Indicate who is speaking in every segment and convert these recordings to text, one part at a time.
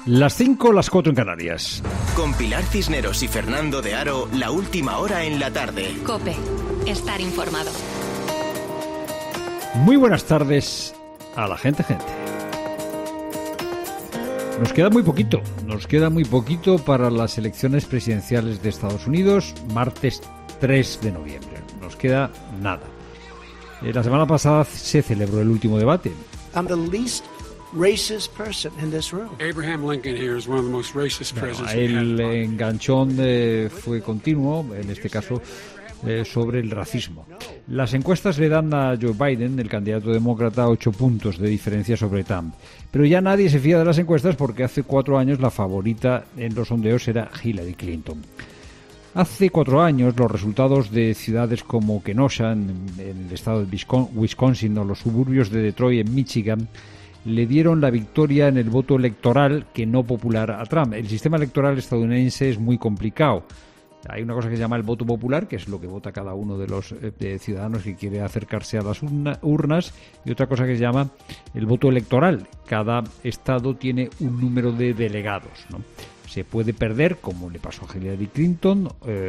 Speaker 1: Las 5, las 4 en Canarias.
Speaker 2: Con Pilar Cisneros y Fernando de Aro, la última hora en la tarde.
Speaker 3: COPE. Estar informado.
Speaker 1: Muy buenas tardes a la gente. Nos queda muy poquito para las elecciones presidenciales de Estados Unidos, martes 3 de noviembre. Nos queda nada. La semana pasada se celebró el último debate.
Speaker 4: I'm the least racist person in this room.
Speaker 5: Abraham Lincoln here is one of the most racist presidents.
Speaker 1: El enganchón fue continuo, en este caso sobre el racismo. Las encuestas le dan a Joe Biden, el candidato demócrata, 8 puntos de diferencia sobre Trump. Pero ya nadie se fía de las encuestas porque hace 4 años la favorita en los sondeos era Hillary Clinton. Hace 4 años los resultados de ciudades como Kenosha, en el estado de Wisconsin, o los suburbios de Detroit, en Michigan, le dieron la victoria en el voto electoral que no popular a Trump. El sistema electoral estadounidense es muy complicado. Hay una cosa que se llama el voto popular, que es lo que vota cada uno de los ciudadanos que quiere acercarse a las urnas, y otra cosa que se llama el voto electoral. Cada estado tiene un número de delegados, ¿no? Se puede perder, como le pasó a Hillary Clinton,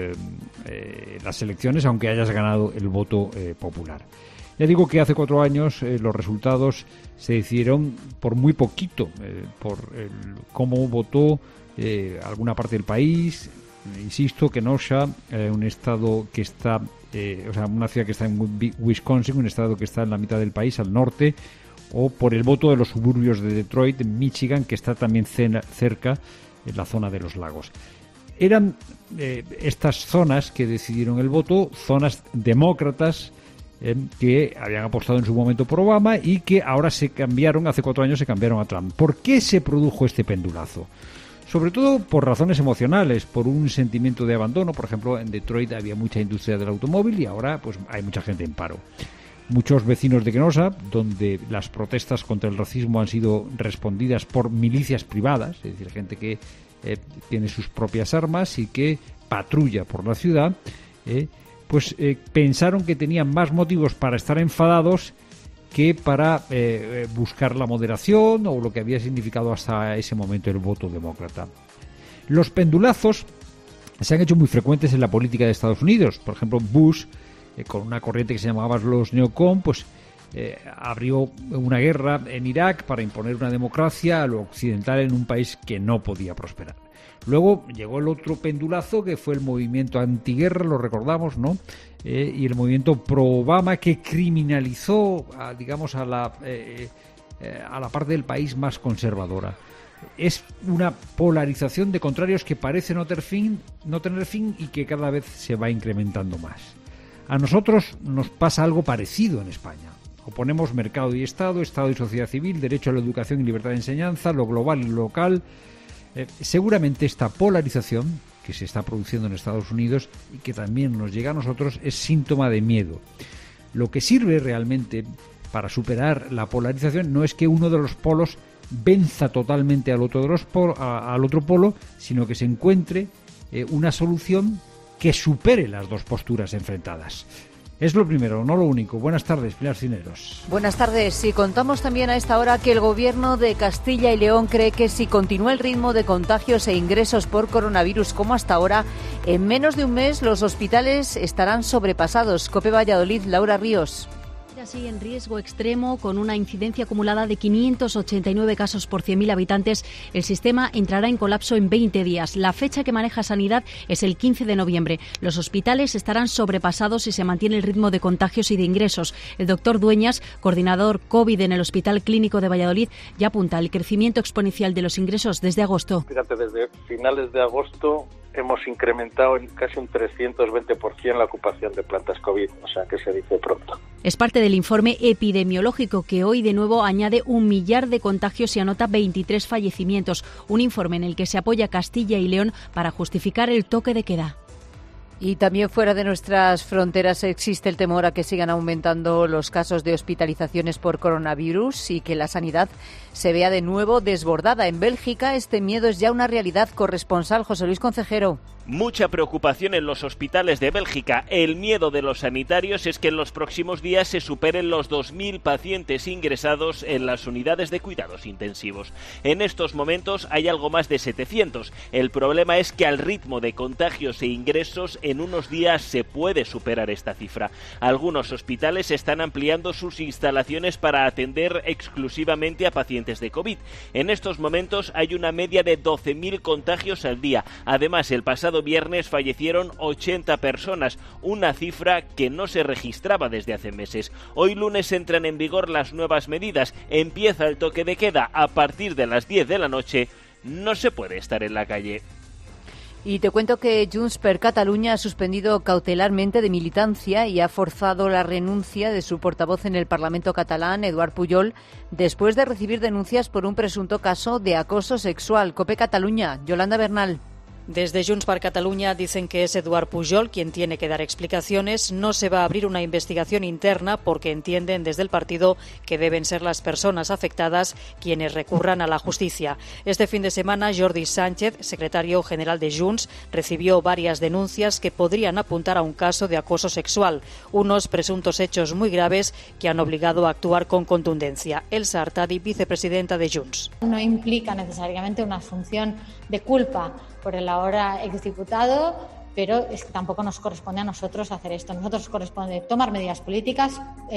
Speaker 1: las elecciones, aunque hayas ganado el voto popular. Ya digo que hace 4 años los resultados se decidieron por muy poquito, por cómo votó alguna parte del país. Insisto, Kenosha, un estado que está, una ciudad que está en Wisconsin, un estado que está en la mitad del país, al norte, o por el voto de los suburbios de Detroit, en Michigan, que está también cerca, en la zona de los lagos. Eran estas zonas que decidieron el voto, zonas demócratas, que habían apostado en su momento por Obama y que ahora se cambiaron, hace 4 años se cambiaron a Trump. ¿Por qué se produjo este pendulazo? Sobre todo por razones emocionales, por un sentimiento de abandono. Por ejemplo, en Detroit había mucha industria del automóvil y ahora pues hay mucha gente en paro. Muchos vecinos de Kenosha, donde las protestas contra el racismo han sido respondidas por milicias privadas, es decir, gente que tiene sus propias armas y que patrulla por la ciudad, pensaron que tenían más motivos para estar enfadados que para buscar la moderación o lo que había significado hasta ese momento el voto demócrata. Los pendulazos se han hecho muy frecuentes en la política de Estados Unidos. Por ejemplo, Bush, con una corriente que se llamaba los neocon, abrió una guerra en Irak para imponer una democracia a lo occidental en un país que no podía prosperar. Luego llegó el otro pendulazo, que fue el movimiento antiguerra, lo recordamos, ¿no? Y el movimiento pro-Obama, que criminalizó, a la parte del país más conservadora. Es una polarización de contrarios que parece no tener fin y que cada vez se va incrementando más. A nosotros nos pasa algo parecido en España. Oponemos mercado y Estado, Estado y sociedad civil, derecho a la educación y libertad de enseñanza, lo global y lo local. Seguramente esta polarización que se está produciendo en Estados Unidos y que también nos llega a nosotros es síntoma de miedo. Lo que sirve realmente para superar la polarización no es que uno de los polos venza totalmente al otro polo, sino que se encuentre una solución que supere las dos posturas enfrentadas. Es lo primero, no lo único. Buenas tardes, Pilar Cisneros.
Speaker 6: Buenas tardes. Y contamos también a esta hora que el Gobierno de Castilla y León cree que si continúa el ritmo de contagios e ingresos por coronavirus como hasta ahora, en menos de un mes los hospitales estarán sobrepasados. COPE Valladolid, Laura Ríos.
Speaker 7: Así en riesgo extremo, con una incidencia acumulada de 589 casos por 100.000 habitantes, el sistema entrará en colapso en 20 días. La fecha que maneja Sanidad es el 15 de noviembre. Los hospitales estarán sobrepasados si se mantiene el ritmo de contagios y de ingresos. El doctor Dueñas, coordinador COVID en el Hospital Clínico de Valladolid, ya apunta al crecimiento exponencial de los ingresos desde agosto.
Speaker 8: Fíjate, desde finales de agosto hemos incrementado en casi un 320% la ocupación de plantas COVID, o sea que se dice pronto.
Speaker 7: Es parte del informe epidemiológico que hoy de nuevo añade 1 millar de contagios y anota 23 fallecimientos. Un informe en el que se apoya Castilla y León para justificar el toque de queda.
Speaker 6: Y también fuera de nuestras fronteras existe el temor a que sigan aumentando los casos de hospitalizaciones por coronavirus y que la sanidad se vea de nuevo desbordada. En Bélgica este miedo es ya una realidad. Corresponsal José Luis Concejero.
Speaker 9: Mucha preocupación en los hospitales de Bélgica. El miedo de los sanitarios es que en los próximos días se superen los 2.000 pacientes ingresados en las unidades de cuidados intensivos. En estos momentos hay algo más de 700. El problema es que al ritmo de contagios e ingresos en unos días se puede superar esta cifra. Algunos hospitales están ampliando sus instalaciones para atender exclusivamente a pacientes de COVID. En estos momentos hay una media de 12.000 contagios al día. Además, el pasado viernes fallecieron 80 personas, una cifra que no se registraba desde hace meses. Hoy lunes entran en vigor las nuevas medidas. Empieza el toque de queda a partir de las 10 de la noche. No se puede estar en la calle.
Speaker 6: Y te cuento que Junts per Catalunya ha suspendido cautelarmente de militancia y ha forzado la renuncia de su portavoz en el Parlamento catalán, Eduard Pujol, después de recibir denuncias por un presunto caso de acoso sexual. COPE Catalunya, Yolanda Bernal.
Speaker 10: Desde Junts per Catalunya dicen que es Eduard Pujol quien tiene que dar explicaciones. No se va a abrir una investigación interna porque entienden desde el partido que deben ser las personas afectadas quienes recurran a la justicia. Este fin de semana, Jordi Sánchez, secretario general de Junts, recibió varias denuncias que podrían apuntar a un caso de acoso sexual, unos presuntos hechos muy graves que han obligado a actuar con contundencia. Elsa Artadi, vicepresidenta de Junts.
Speaker 11: No implica necesariamente una asunción de culpa por el ahora exdiputado, pero es que tampoco nos corresponde a nosotros hacer esto. A nosotros nos corresponde tomar medidas políticas,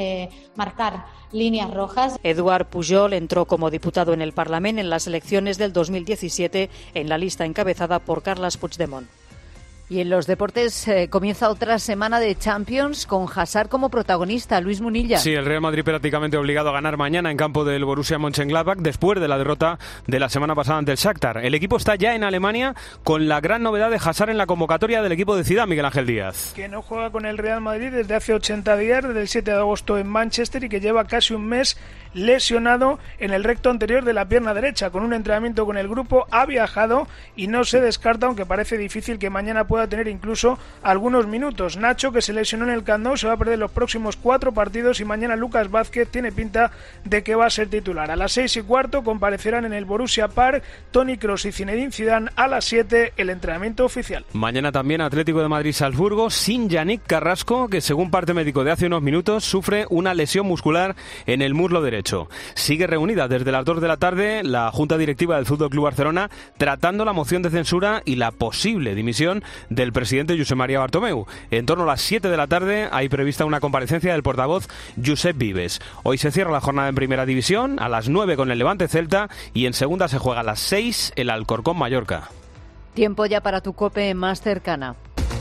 Speaker 11: marcar líneas rojas.
Speaker 10: Eduard Pujol entró como diputado en el Parlament en las elecciones del 2017 en la lista encabezada por Carles Puigdemont.
Speaker 6: Y en los deportes comienza otra semana de Champions con Hazard como protagonista. Luis Munilla.
Speaker 12: Sí, el Real Madrid prácticamente obligado a ganar mañana en campo del Borussia Mönchengladbach después de la derrota de la semana pasada ante el Shakhtar. El equipo está ya en Alemania con la gran novedad de Hazard en la convocatoria del equipo de Zidane, Miguel Ángel Díaz.
Speaker 13: Que no juega con el Real Madrid desde hace 80 días, desde el 7 de agosto en Manchester, y que lleva casi un mes lesionado en el recto anterior de la pierna derecha. Con un entrenamiento con el grupo ha viajado y no se descarta, aunque parece difícil, que mañana pueda tener incluso algunos minutos. Nacho, que se lesionó en el Camp Nou, se va a perder los próximos 4 partidos y mañana Lucas Vázquez tiene pinta de que va a ser titular. A las 6:15 comparecerán en el Borussia Park Toni Kroos y Zinedine Zidane. A las 7 el entrenamiento oficial.
Speaker 12: Mañana también Atlético de Madrid-Salzburgo sin Yannick Carrasco, que según parte médico de hace unos minutos sufre una lesión muscular en el muslo derecho. Sigue reunida desde las 2 de la tarde la Junta Directiva del FC Barcelona tratando la moción de censura y la posible dimisión del presidente Josep María Bartomeu. En torno a las 7 de la tarde hay prevista una comparecencia del portavoz Josep Vives. Hoy se cierra la jornada en Primera División, a las 9 con el Levante Celta, y en Segunda se juega a las 6 el Alcorcón Mallorca.
Speaker 6: Tiempo ya para tu COPE más cercana.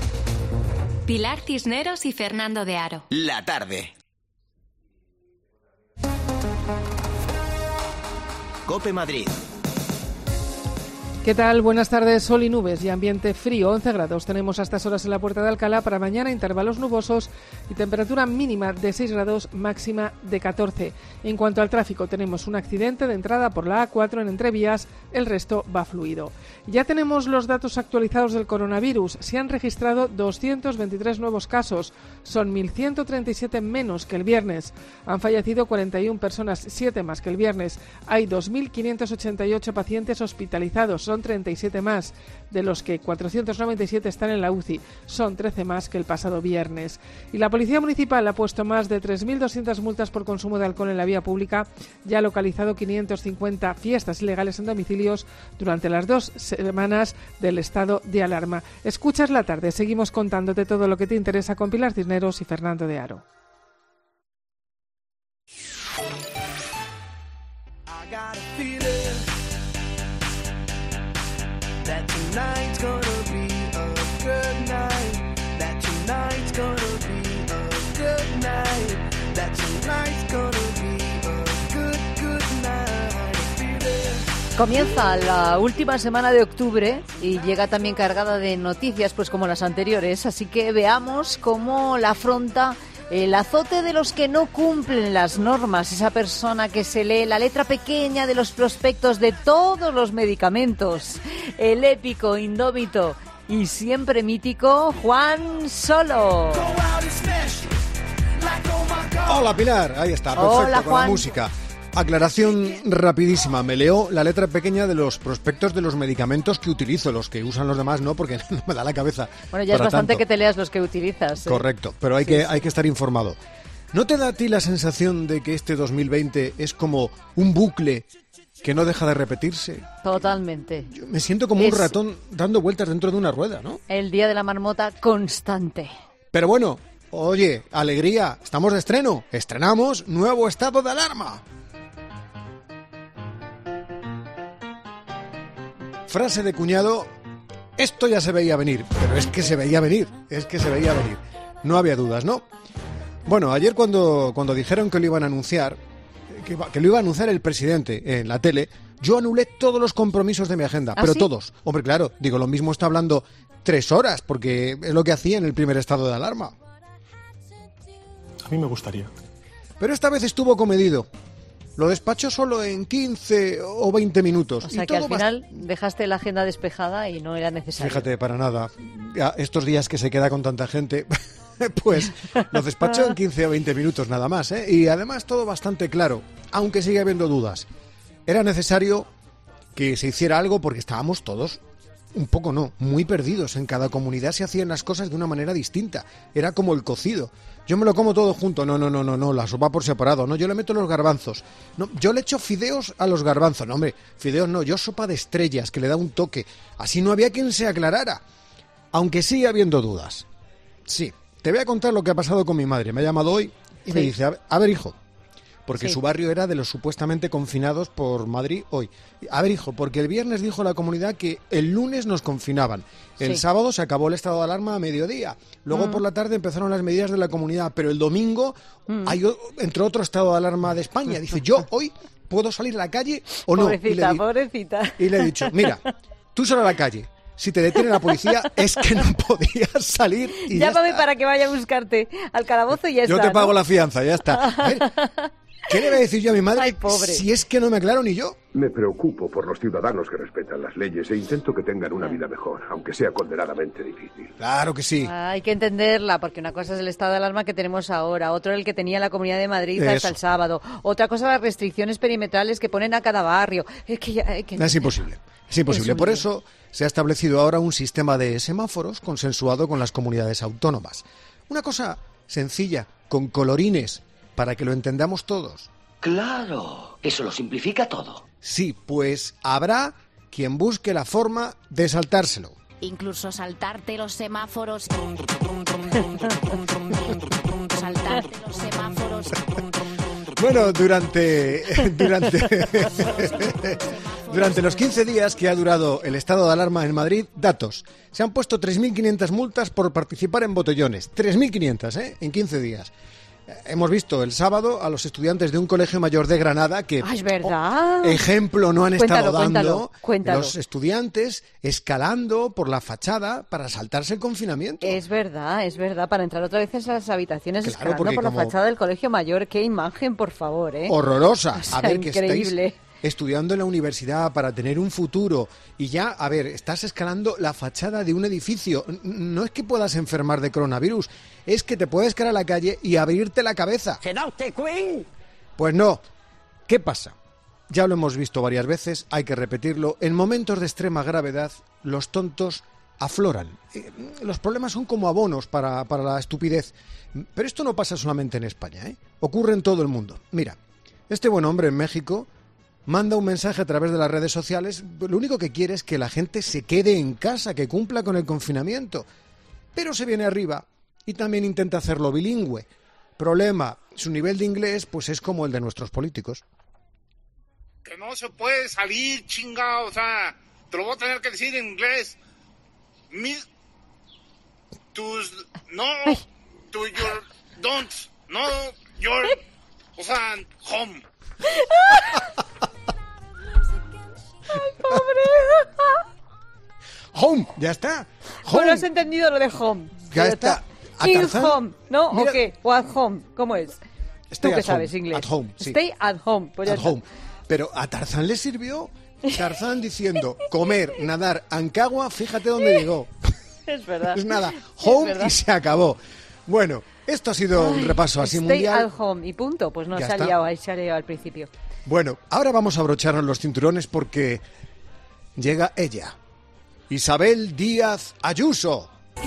Speaker 3: Pilar Cisneros y Fernando de Aro.
Speaker 2: La tarde. COPE Madrid.
Speaker 14: ¿Qué tal? Buenas tardes. Sol y nubes y ambiente frío, 11 grados. Tenemos a estas horas en la Puerta de Alcalá. Para mañana intervalos nubosos y temperatura mínima de 6 grados, máxima de 14. En cuanto al tráfico, tenemos un accidente de entrada por la A4 en Entrevías, el resto va fluido. Ya tenemos los datos actualizados del coronavirus. Se han registrado 223 nuevos casos. Son 1.137 menos que el viernes. Han fallecido 41 personas, 7 más que el viernes. Hay 2.588 pacientes hospitalizados. Son 37 más, de los que 497 están en la UCI. Son 13 más que el pasado viernes. Y la Policía Municipal ha puesto más de 3.200 multas por consumo de alcohol en la vía pública. Ya ha localizado 550 fiestas ilegales en domicilios durante las 2 semanas del estado de alarma. Escuchas la tarde. Seguimos contándote todo lo que te interesa con Pilar Cisneros y Fernando de Aro.
Speaker 15: That tonight's gonna be a good night. That tonight's gonna be a good night. That tonight's gonna be a good night.
Speaker 6: Comienza la última semana de octubre y llega también cargada de noticias, pues como las anteriores. Así que veamos cómo la afronta el azote de los que no cumplen las normas, esa persona que se lee la letra pequeña de los prospectos de todos los medicamentos, el épico, indómito y siempre mítico Juan Solo.
Speaker 16: Hola Pilar, ahí está, perfecto.
Speaker 6: Hola,
Speaker 16: con
Speaker 6: Juan.
Speaker 16: la música. Aclaración rapidísima, me leo la letra pequeña de los prospectos de los medicamentos que utilizo, los que usan los demás no, porque no me da la cabeza.
Speaker 6: Bueno, ya es
Speaker 16: para
Speaker 6: bastante
Speaker 16: tanto.
Speaker 6: que te leas los que utilizas.
Speaker 16: Correcto, pero hay que estar informado. ¿No te da a ti la sensación de que este 2020 es como un bucle que no deja de repetirse?
Speaker 6: Totalmente.
Speaker 16: Yo me siento como un ratón dando vueltas dentro de una rueda, ¿no?
Speaker 6: El día de la marmota constante.
Speaker 16: Pero bueno, oye, alegría, estamos de estreno. Estrenamos nuevo estado de alarma. Frase de cuñado, esto ya se veía venir, pero es que se veía venir. No había dudas, ¿no? Bueno, ayer cuando dijeron que lo iban a anunciar, que lo iba a anunciar el presidente en la tele, yo anulé todos los compromisos de mi agenda, pero
Speaker 6: ¿sí?
Speaker 16: todos. Hombre, claro, digo, lo mismo está hablando 3 horas, porque es lo que hacía en el primer estado de alarma.
Speaker 17: A mí me gustaría.
Speaker 16: Pero esta vez estuvo comedido. Lo despachó solo en 15 o 20 minutos.
Speaker 6: O sea
Speaker 16: y
Speaker 6: que al
Speaker 16: todo
Speaker 6: final dejaste la agenda despejada y no era necesario.
Speaker 16: Fíjate, para nada. Ya, estos días que se queda con tanta gente, pues lo despachó en 15 o 20 minutos nada más, ¿eh? Y además todo bastante claro, aunque sigue habiendo dudas. Era necesario que se hiciera algo porque estábamos todos, un poco no, muy perdidos. En cada comunidad se hacían las cosas de una manera distinta. Era como el cocido. Yo me lo como todo junto. No, la sopa por separado. No, yo le meto los garbanzos. No, yo le echo fideos a los garbanzos. No, hombre, fideos no, yo sopa de estrellas, que le da un toque. Así no había quien se aclarara. Aunque sigue habiendo dudas. Sí, te voy a contar lo que ha pasado con mi madre. Me ha llamado hoy y me dice, a ver, hijo, porque su barrio era de los supuestamente confinados por Madrid hoy. A ver, hijo, porque el viernes dijo la comunidad que el lunes nos confinaban. El sábado se acabó el estado de alarma a mediodía. Luego por la tarde empezaron las medidas de la comunidad, pero el domingo entró otro estado de alarma de España. Dice, yo hoy puedo salir a la calle o no.
Speaker 6: Pobrecita.
Speaker 16: Y le he dicho, mira, tú sal a la calle. Si te detiene la policía es que no podías salir y
Speaker 6: Llámame
Speaker 16: ya
Speaker 6: para que vaya a buscarte al calabozo y ya está.
Speaker 16: Yo te pago
Speaker 6: ¿no?
Speaker 16: la fianza, ya está. A ver, ¿qué le voy a decir yo a mi madre?
Speaker 6: Ay, pobre.
Speaker 16: Si es que no me aclaro ni yo.
Speaker 18: Me preocupo por los ciudadanos que respetan las leyes e intento que tengan una vida mejor, aunque sea condenadamente difícil.
Speaker 16: Claro que sí.
Speaker 6: Hay que entenderla, porque una cosa es el estado de alarma que tenemos ahora, otro el que tenía la Comunidad de Madrid hasta el sábado, otra cosa las restricciones perimetrales que ponen a cada barrio. Es
Speaker 16: imposible. Es imposible. Por eso se ha establecido ahora un sistema de semáforos consensuado con las comunidades autónomas. Una cosa sencilla, con colorines, para que lo entendamos todos.
Speaker 19: Claro, eso lo simplifica todo.
Speaker 16: Sí, pues habrá quien busque la forma de saltárselo.
Speaker 20: Incluso saltarte los semáforos. Saltarte los semáforos.
Speaker 16: Bueno, durante los 15 días que ha durado el estado de alarma en Madrid, datos. Se han puesto 3.500 multas por participar en botellones. 3.500, en 15 días. Hemos visto el sábado a los estudiantes de un colegio mayor de Granada que,
Speaker 6: es verdad.
Speaker 16: Ejemplo no han estado dando.
Speaker 6: Cuéntalo.
Speaker 16: Los estudiantes escalando por la fachada para saltarse el confinamiento.
Speaker 6: Es verdad, para entrar otra vez en las habitaciones,
Speaker 16: claro,
Speaker 6: escalando por la fachada del colegio mayor. Qué imagen, por favor, ¿eh?
Speaker 16: Horrorosa.
Speaker 6: O sea,
Speaker 16: a ver, que
Speaker 6: increíble.
Speaker 16: estáis estudiando en la universidad para tener un futuro y ya, a ver, estás escalando la fachada de un edificio. No es que puedas enfermar de coronavirus, es que te puedes caer a la calle y abrirte la cabeza. Pues no. ¿Qué pasa? Ya lo hemos visto varias veces, hay que repetirlo. En momentos de extrema gravedad, los tontos afloran. Los problemas son como abonos para la estupidez. Pero esto no pasa solamente en España, ¿eh? Ocurre en todo el mundo. Mira, este buen hombre en México manda un mensaje a través de las redes sociales. Lo único que quiere es que la gente se quede en casa, que cumpla con el confinamiento. Pero se viene arriba y también intenta hacerlo bilingüe. Problema, su nivel de inglés pues es como el de nuestros políticos.
Speaker 21: Que no se puede salir, chingado, o sea, te lo voy a tener que decir en inglés. O sea, home.
Speaker 6: ¡Ay, pobre!
Speaker 16: ¡Home! Ya está. Home.
Speaker 6: No has entendido lo de home.
Speaker 16: Ya está.
Speaker 6: In home, ¿no?
Speaker 16: Mira,
Speaker 6: ¿O qué? ¿O at home? ¿Cómo es?
Speaker 16: Stay
Speaker 6: Tú que
Speaker 16: at
Speaker 6: sabes
Speaker 16: home,
Speaker 6: inglés.
Speaker 16: at home, sí.
Speaker 6: Stay at home. Pues ya
Speaker 16: At
Speaker 6: está.
Speaker 16: home. Pero a Tarzán le sirvió. Tarzán diciendo comer, nadar, Ancagua, fíjate dónde llegó.
Speaker 6: Es verdad.
Speaker 16: Es nada, home
Speaker 6: Es verdad.
Speaker 16: y se acabó. Bueno, esto ha sido un repaso así
Speaker 6: Stay
Speaker 16: mundial.
Speaker 6: at home y punto. Pues no
Speaker 16: Ya
Speaker 6: se ha
Speaker 16: está.
Speaker 6: liado ahí, se ha liado al principio.
Speaker 16: Bueno, ahora vamos a abrocharnos los cinturones porque llega ella, Isabel Díaz Ayuso.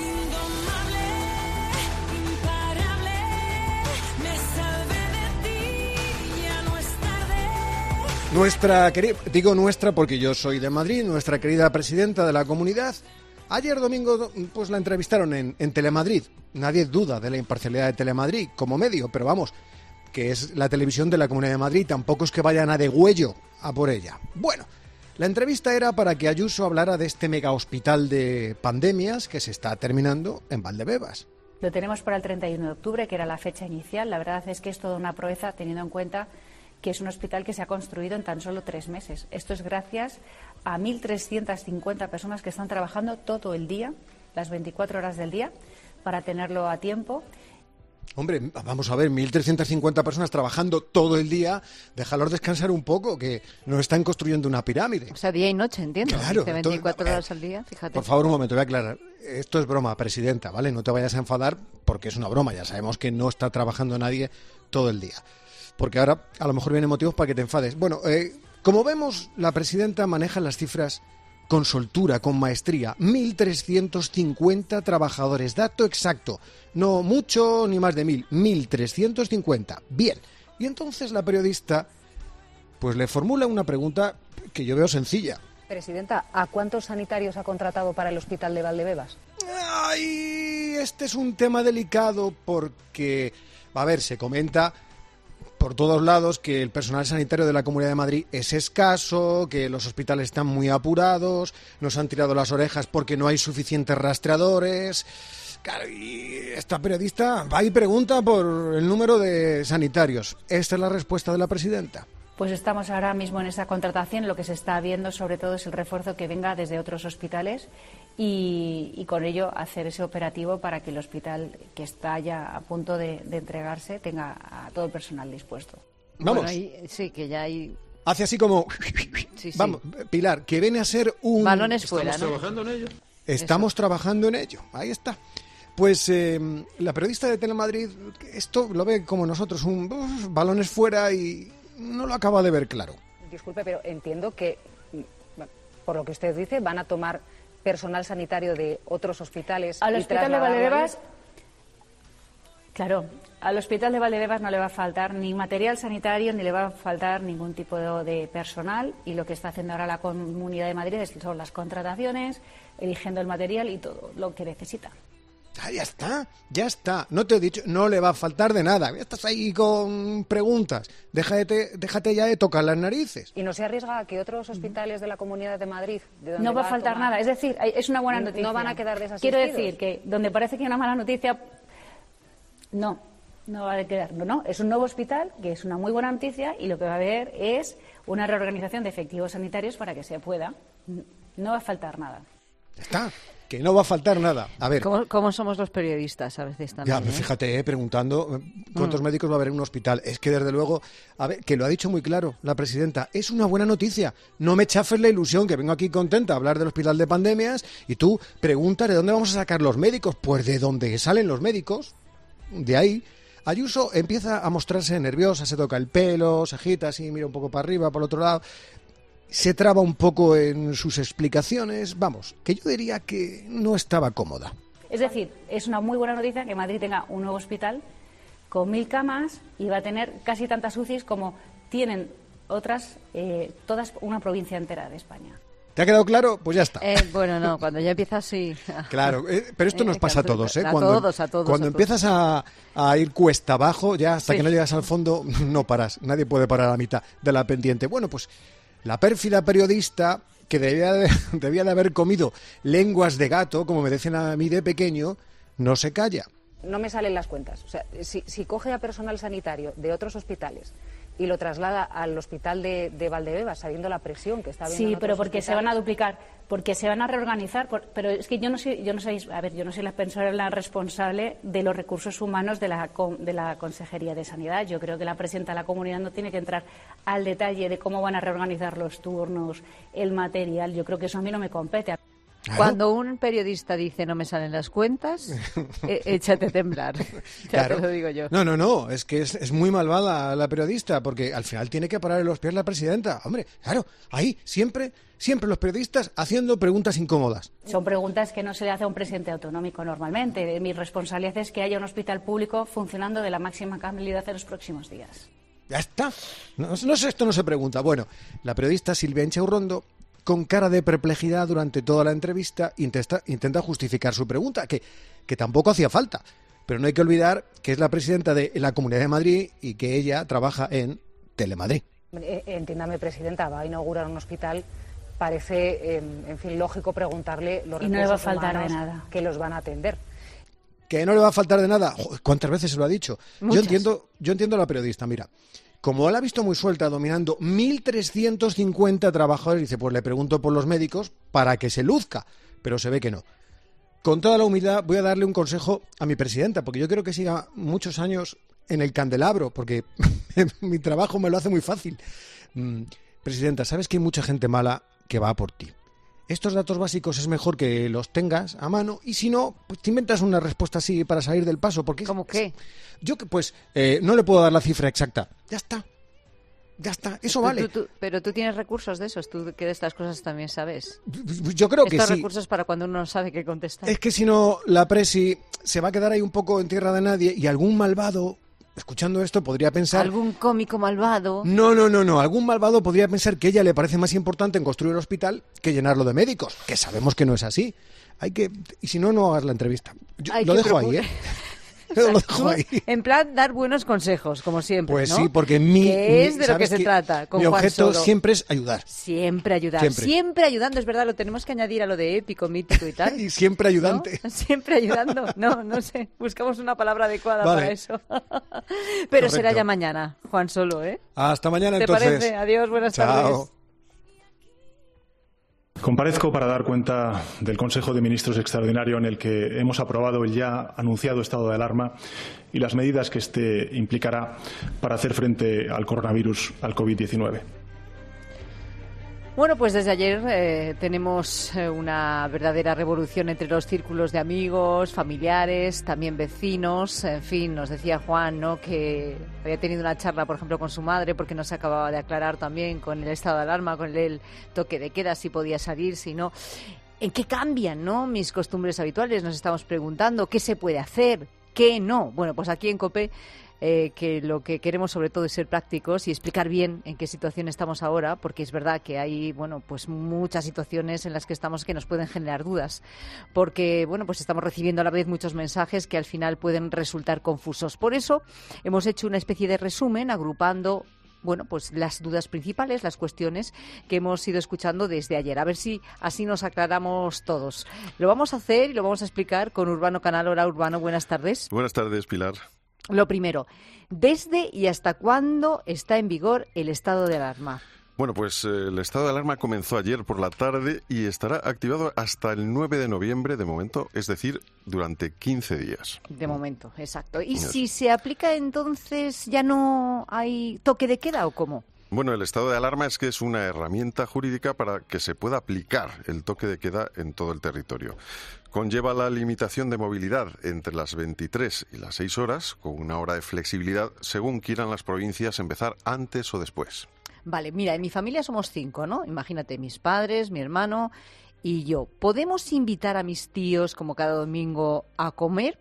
Speaker 16: Nuestra querida, digo nuestra porque yo soy de Madrid, nuestra querida presidenta de la comunidad. Ayer domingo pues la entrevistaron en Telemadrid. Nadie duda de la imparcialidad de Telemadrid como medio, pero vamos, que es la televisión de la Comunidad de Madrid, tampoco es que vayan a degüello a por ella. Bueno, la entrevista era para que Ayuso hablara de este mega hospital de pandemias que se está terminando en Valdebebas.
Speaker 4: Lo tenemos para el 31 de octubre, que era la fecha inicial. La verdad es que es toda una proeza teniendo en cuenta que es un hospital que se ha construido en tan solo 3 meses. Esto es gracias a 1.350 personas que están trabajando todo el día, las 24 horas del día, para tenerlo a tiempo.
Speaker 16: Hombre, vamos a ver, 1.350 personas trabajando todo el día, déjalos descansar un poco, que no están construyendo una pirámide.
Speaker 6: O sea, día y noche, entiendo.
Speaker 16: Claro,
Speaker 6: Dice 24 horas al día, fíjate.
Speaker 16: Por favor, un momento, voy a aclarar. Esto es broma, presidenta, ¿vale? No te vayas a enfadar porque es una broma. Ya sabemos que no está trabajando nadie todo el día. Porque ahora a lo mejor vienen motivos para que te enfades. Bueno, como vemos, la presidenta maneja las cifras con soltura, con maestría. 1.350 trabajadores, dato exacto. No mucho ni más de 1.000, 1.350. Bien. Y entonces la periodista pues le formula una pregunta que yo veo sencilla.
Speaker 4: Presidenta, ¿a cuántos sanitarios ha contratado para el hospital de Valdebebas?
Speaker 16: Ay, este es un tema delicado porque, a ver, se comenta por todos lados que el personal sanitario de la Comunidad de Madrid es escaso, que los hospitales están muy apurados, nos han tirado las orejas porque no hay suficientes rastreadores. Claro, y esta periodista va y pregunta por el número de sanitarios. Esta es la respuesta de la presidenta.
Speaker 4: Pues estamos ahora mismo en esa contratación. Lo que se está viendo sobre todo es el refuerzo que venga desde otros hospitales y con ello hacer ese operativo para que el hospital, que está ya a punto de entregarse, tenga a todo el personal dispuesto.
Speaker 16: Vamos.
Speaker 6: Bueno, sí, que ya hay...
Speaker 16: Hace así como...
Speaker 6: Sí, sí.
Speaker 16: Vamos, Pilar, que viene a ser un...
Speaker 6: Balones fuera, ¿no?
Speaker 17: trabajando en ello.
Speaker 16: Estamos trabajando en ello, ahí está. Pues la periodista de Telemadrid, esto lo ve como nosotros, balones fuera y no lo acaba de ver claro.
Speaker 4: Disculpe, pero entiendo que, por lo que usted dice, van a tomar personal sanitario de otros hospitales. Al hospital de Valdebebas, claro, al hospital de Valdebebas no le va a faltar ni material sanitario ni le va a faltar ningún tipo de personal, y lo que está haciendo ahora la Comunidad de Madrid son las contrataciones, eligiendo el material y todo lo que necesita.
Speaker 16: Ah, ya está. No te he dicho, no le va a faltar de nada. Ya estás ahí con preguntas. Déjate ya de tocar las narices.
Speaker 4: ¿Y no se arriesga a que otros hospitales de la Comunidad de Madrid, de donde no va a a faltar tomar- nada? Es decir, es una buena noticia. No van a quedar desasistidos. Quiero decir que donde parece que hay una mala noticia, no va a quedar. No, es un nuevo hospital, que es una muy buena noticia, y lo que va a haber es una reorganización de efectivos sanitarios para que se pueda. No va a faltar nada.
Speaker 16: Ya está. Que no va a faltar nada. A ver.
Speaker 6: ¿Cómo somos los periodistas a veces también?
Speaker 16: Ya, fíjate, preguntando cuántos médicos va a haber en un hospital. Es que desde luego, a ver, que lo ha dicho muy claro la presidenta, es una buena noticia. No me chafes la ilusión, que vengo aquí contenta a hablar del hospital de pandemias y tú preguntas de dónde vamos a sacar los médicos. Pues de dónde salen los médicos, de ahí. Ayuso empieza a mostrarse nerviosa, se toca el pelo, se agita así, mira un poco para arriba, por el otro lado. Se traba un poco en sus explicaciones. Vamos, que yo diría que no estaba cómoda.
Speaker 4: Es decir, es una muy buena noticia que Madrid tenga un nuevo hospital con 1.000 camas y va a tener casi tantas UCIs como tienen otras, todas una provincia entera de España.
Speaker 16: ¿Te ha quedado claro? Pues ya está.
Speaker 6: Bueno, no, cuando ya empiezas sí.
Speaker 16: Claro, pero esto nos pasa a todos, ¿eh?
Speaker 6: A
Speaker 16: Cuando
Speaker 6: todos.
Speaker 16: empiezas a ir cuesta abajo, ya hasta que no llegas al fondo, no paras. Nadie puede parar a la mitad de la pendiente. Bueno, pues la pérfida periodista, que debía de haber comido lenguas de gato, como me decían a mí de pequeño, no se calla.
Speaker 4: No me salen las cuentas. O sea, si coge a personal sanitario de otros hospitales y lo traslada al hospital de Valdebebas, sabiendo la presión que está habiendo. Sí, pero porque se van a duplicar, porque se van a reorganizar. Pero es que yo no soy la persona responsable de los recursos humanos de la Consejería de Sanidad. Yo creo que la presidenta de la Comunidad no tiene que entrar al detalle de cómo van a reorganizar los turnos, el material. Yo creo que eso a mí no me compete.
Speaker 16: Claro.
Speaker 6: Cuando un periodista dice no me salen las cuentas, échate a temblar. Ya te lo digo yo.
Speaker 16: No, es que es muy malvada la periodista, porque al final tiene que parar en los pies la presidenta. Hombre, claro, ahí siempre los periodistas haciendo preguntas incómodas.
Speaker 4: Son preguntas que no se le hace a un presidente autonómico normalmente. Mi responsabilidad es que haya un hospital público funcionando de la máxima calidad en los próximos días.
Speaker 16: Ya está. Esto no se pregunta. Bueno, la periodista Silvia Inchaurrondo, con cara de perplejidad durante toda la entrevista, intenta justificar su pregunta, que tampoco hacía falta. Pero no hay que olvidar que es la presidenta de la Comunidad de Madrid y que ella trabaja en Telemadrid.
Speaker 4: Entiéndame, presidenta, va a inaugurar un hospital. Parece, en fin, lógico preguntarle los recursos
Speaker 11: no le va a faltar
Speaker 4: humanos
Speaker 11: de nada.
Speaker 4: que los van a atender.
Speaker 16: Que no le va a faltar de nada. Joder, ¿cuántas veces se lo ha dicho? Yo entiendo a la periodista, mira. Como la ha visto muy suelta, dominando 1.350 trabajadores, dice, pues le pregunto por los médicos para que se luzca, pero se ve que no. Con toda la humildad voy a darle un consejo a mi presidenta, porque yo quiero que siga muchos años en el candelabro, porque mi trabajo me lo hace muy fácil. Presidenta, sabes que hay mucha gente mala que va por ti. Estos datos básicos es mejor que los tengas a mano y si no, pues te inventas una respuesta así para salir del paso. Porque
Speaker 6: ¿Cómo qué?
Speaker 16: Yo no le puedo dar la cifra exacta. Ya está, eso vale.
Speaker 6: Pero tú tienes recursos de esos, tú que de estas cosas también sabes.
Speaker 16: Yo creo que sí.
Speaker 6: Estos recursos para cuando uno no sabe qué contestar.
Speaker 16: Es que si no, la presi se va a quedar ahí un poco en tierra de nadie y algún malvado, escuchando esto, podría pensar...
Speaker 6: ¿Algún cómico malvado?
Speaker 16: No. Algún malvado podría pensar que a ella le parece más importante en construir el hospital que llenarlo de médicos, que sabemos que no es así. Y si no, no hagas la entrevista. Lo dejo ahí, ¿eh? Lo dejo ahí.
Speaker 6: En plan, dar buenos consejos, como siempre,
Speaker 16: Pues
Speaker 6: ¿no?
Speaker 16: sí, porque
Speaker 6: que es de lo que se trata con
Speaker 16: mi
Speaker 6: Juan
Speaker 16: objeto
Speaker 6: Solo.
Speaker 16: siempre es ayudar.
Speaker 6: Siempre ayudar. Siempre ayudando, es verdad, lo tenemos que añadir a lo de épico, mítico y tal.
Speaker 16: Y siempre ayudante.
Speaker 6: ¿No? Siempre ayudando. No sé, buscamos una palabra adecuada para eso. Pero
Speaker 16: Correcto.
Speaker 6: será ya mañana, Juan Solo, ¿eh?
Speaker 16: Hasta mañana,
Speaker 6: ¿Te
Speaker 16: entonces.
Speaker 6: parece? Adiós, buenas
Speaker 16: Chao.
Speaker 6: tardes.
Speaker 17: Comparezco para dar cuenta del Consejo de Ministros extraordinario en el que hemos aprobado el ya anunciado estado de alarma y las medidas que este implicará para hacer frente al coronavirus, al COVID-19.
Speaker 6: Bueno, pues desde ayer tenemos una verdadera revolución entre los círculos de amigos, familiares, también vecinos. En fin, nos decía Juan, ¿no?, que había tenido una charla, por ejemplo, con su madre, porque no se acababa de aclarar también con el estado de alarma, con el toque de queda, si podía salir, si no. ¿En qué cambian, no, mis costumbres habituales? Nos estamos preguntando qué se puede hacer, qué no. Bueno, pues aquí en COPE que lo que queremos sobre todo es ser prácticos y explicar bien en qué situación estamos ahora, porque es verdad que hay, bueno, pues muchas situaciones en las que estamos que nos pueden generar dudas, porque, bueno, pues estamos recibiendo a la vez muchos mensajes que al final pueden resultar confusos. Por eso hemos hecho una especie de resumen agrupando, bueno, pues las dudas principales, las cuestiones que hemos ido escuchando desde ayer. A ver si así nos aclaramos todos. Lo vamos a hacer y lo vamos a explicar con Urbano Canal. Hola, Urbano, buenas tardes.
Speaker 5: Buenas tardes, Pilar.
Speaker 6: Lo primero, ¿desde y hasta cuándo está en vigor el estado de alarma?
Speaker 5: Bueno, pues el estado de alarma comenzó ayer por la tarde y estará activado hasta el 9 de noviembre de momento, es decir, durante 15 días.
Speaker 6: De momento, exacto. ¿Y si se aplica entonces ya no hay toque de queda o cómo?
Speaker 5: Bueno, el estado de alarma es que es una herramienta jurídica para que se pueda aplicar el toque de queda en todo el territorio. Conlleva la limitación de movilidad entre las 23 y las 6 horas, con una hora de flexibilidad según quieran las provincias empezar antes o después.
Speaker 6: Vale, mira, en mi familia somos 5, ¿no? Imagínate, mis padres, mi hermano y yo. ¿Podemos invitar a mis tíos, como cada domingo, a comer?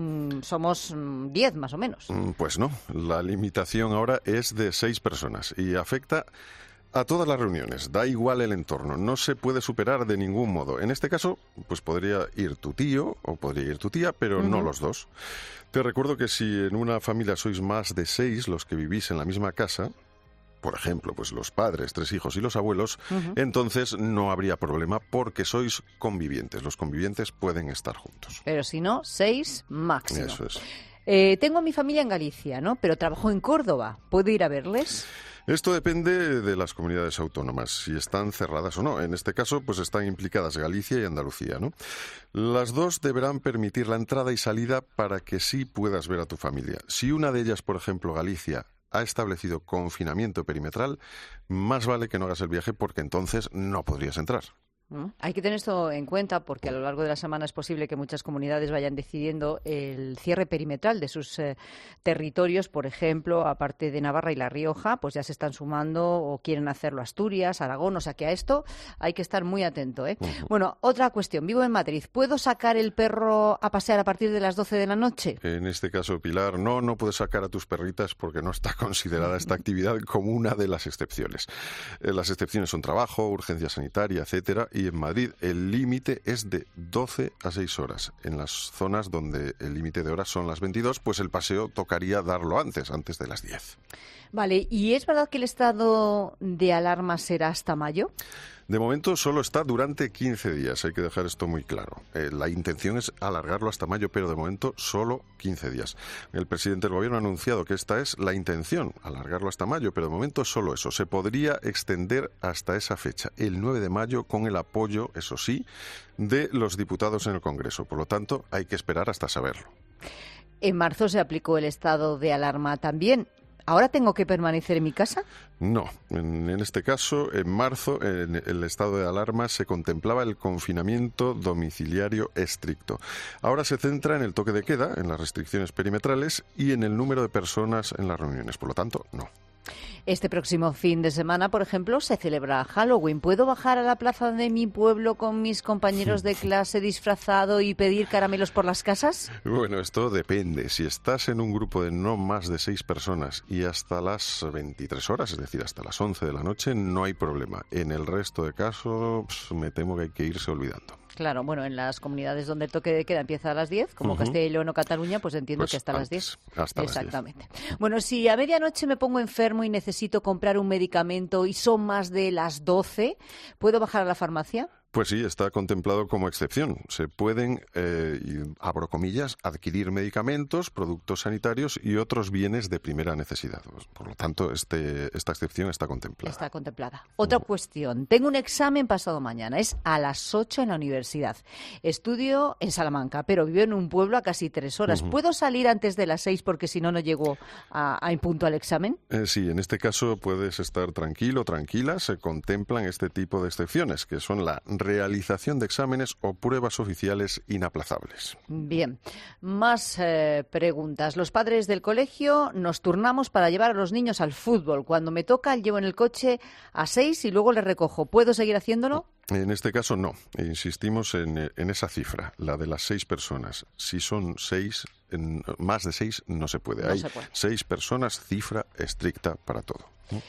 Speaker 6: Somos 10 más o menos.
Speaker 5: Pues no, la limitación ahora es de 6 personas y afecta a todas las reuniones, da igual el entorno, no se puede superar de ningún modo. En este caso, pues podría ir tu tío o podría ir tu tía, pero no los dos. Te recuerdo que si en una familia sois más de 6 los que vivís en la misma casa, por ejemplo, pues los padres, 3 hijos y los abuelos, entonces no habría problema porque sois convivientes. Los convivientes pueden estar juntos.
Speaker 6: Pero si no, 6 máximo.
Speaker 5: Eso es.
Speaker 6: Tengo a mi familia en Galicia, ¿no? Pero trabajo en Córdoba. ¿Puedo ir a verles?
Speaker 5: Esto depende de las comunidades autónomas, si están cerradas o no. En este caso, pues están implicadas Galicia y Andalucía, ¿no? Las dos deberán permitir la entrada y salida para que sí puedas ver a tu familia. Si una de ellas, por ejemplo, Galicia, ha establecido confinamiento perimetral, más vale que no hagas el viaje porque entonces no podrías entrar.
Speaker 6: Hay que tener esto en cuenta porque a lo largo de la semana es posible que muchas comunidades vayan decidiendo el cierre perimetral de sus territorios. Por ejemplo, aparte de Navarra y La Rioja, pues ya se están sumando o quieren hacerlo Asturias, Aragón. O sea que a esto hay que estar muy atento, ¿eh? Bueno, otra cuestión. Vivo en Madrid. ¿Puedo sacar el perro a pasear a partir de las 12 de la noche?
Speaker 5: En este caso, Pilar, no puedes sacar a tus perritas porque no está considerada esta actividad como una de las excepciones. Las excepciones son trabajo, urgencia sanitaria, etcétera. Y en Madrid el límite es de 12 a 6 horas. En las zonas donde el límite de horas son las 22, pues el paseo tocaría darlo antes de las 10.
Speaker 6: Vale, ¿y es verdad que el estado de alarma será hasta mayo?
Speaker 5: De momento solo está durante 15 días, hay que dejar esto muy claro. La intención es alargarlo hasta mayo, pero de momento solo 15 días. El presidente del Gobierno ha anunciado que esta es la intención, alargarlo hasta mayo, pero de momento solo eso. Se podría extender hasta esa fecha, el 9 de mayo, con el apoyo, eso sí, de los diputados en el Congreso. Por lo tanto, hay que esperar hasta saberlo.
Speaker 6: En marzo se aplicó el estado de alarma también. ¿Ahora tengo que permanecer en mi casa?
Speaker 5: No. En este caso, en marzo, en el estado de alarma se contemplaba el confinamiento domiciliario estricto. Ahora se centra en el toque de queda, en las restricciones perimetrales y en el número de personas en las reuniones. Por lo tanto, no.
Speaker 6: Este próximo fin de semana, por ejemplo, se celebra Halloween. ¿Puedo bajar a la plaza de mi pueblo con mis compañeros de clase disfrazado y pedir caramelos por las casas?
Speaker 5: Bueno, esto depende. Si estás en un grupo de no más de 6 personas y hasta las 23 horas, es decir, hasta las 11 de la noche, no hay problema. En el resto de casos, me temo que hay que irse olvidando.
Speaker 6: Claro, bueno, en las comunidades donde el toque de queda empieza a las 10, como Castilla y León o Cataluña, pues entiendo que hasta las 10.
Speaker 5: Hasta
Speaker 6: exactamente.
Speaker 5: Las 10.
Speaker 6: Bueno, si a medianoche me pongo enfermo y necesito comprar un medicamento y son más de las 12, ¿puedo bajar a la farmacia?
Speaker 5: Pues sí, está contemplado como excepción. Se pueden, y abro comillas, adquirir medicamentos, productos sanitarios y otros bienes de primera necesidad. Por lo tanto, esta excepción está contemplada.
Speaker 6: Está contemplada. Otra cuestión. Tengo un examen pasado mañana. Es a las 8 en la universidad. Estudio en Salamanca, pero vivo en un pueblo a casi 3 horas. ¿Puedo salir antes de las 6 porque si no, no llego a punto al examen?
Speaker 5: Sí, en este caso puedes estar tranquilo, tranquila. Se contemplan este tipo de excepciones, que son la realización de exámenes o pruebas oficiales inaplazables.
Speaker 6: Bien, más preguntas. Los padres del colegio nos turnamos para llevar a los niños al fútbol. Cuando me toca, llevo en el coche a 6 y luego les recojo. ¿Puedo seguir haciéndolo?
Speaker 5: En este caso no. Insistimos en esa cifra, la de las 6 personas. Si son 6, más de 6 no se puede. Hay 6 personas, cifra estricta para todo.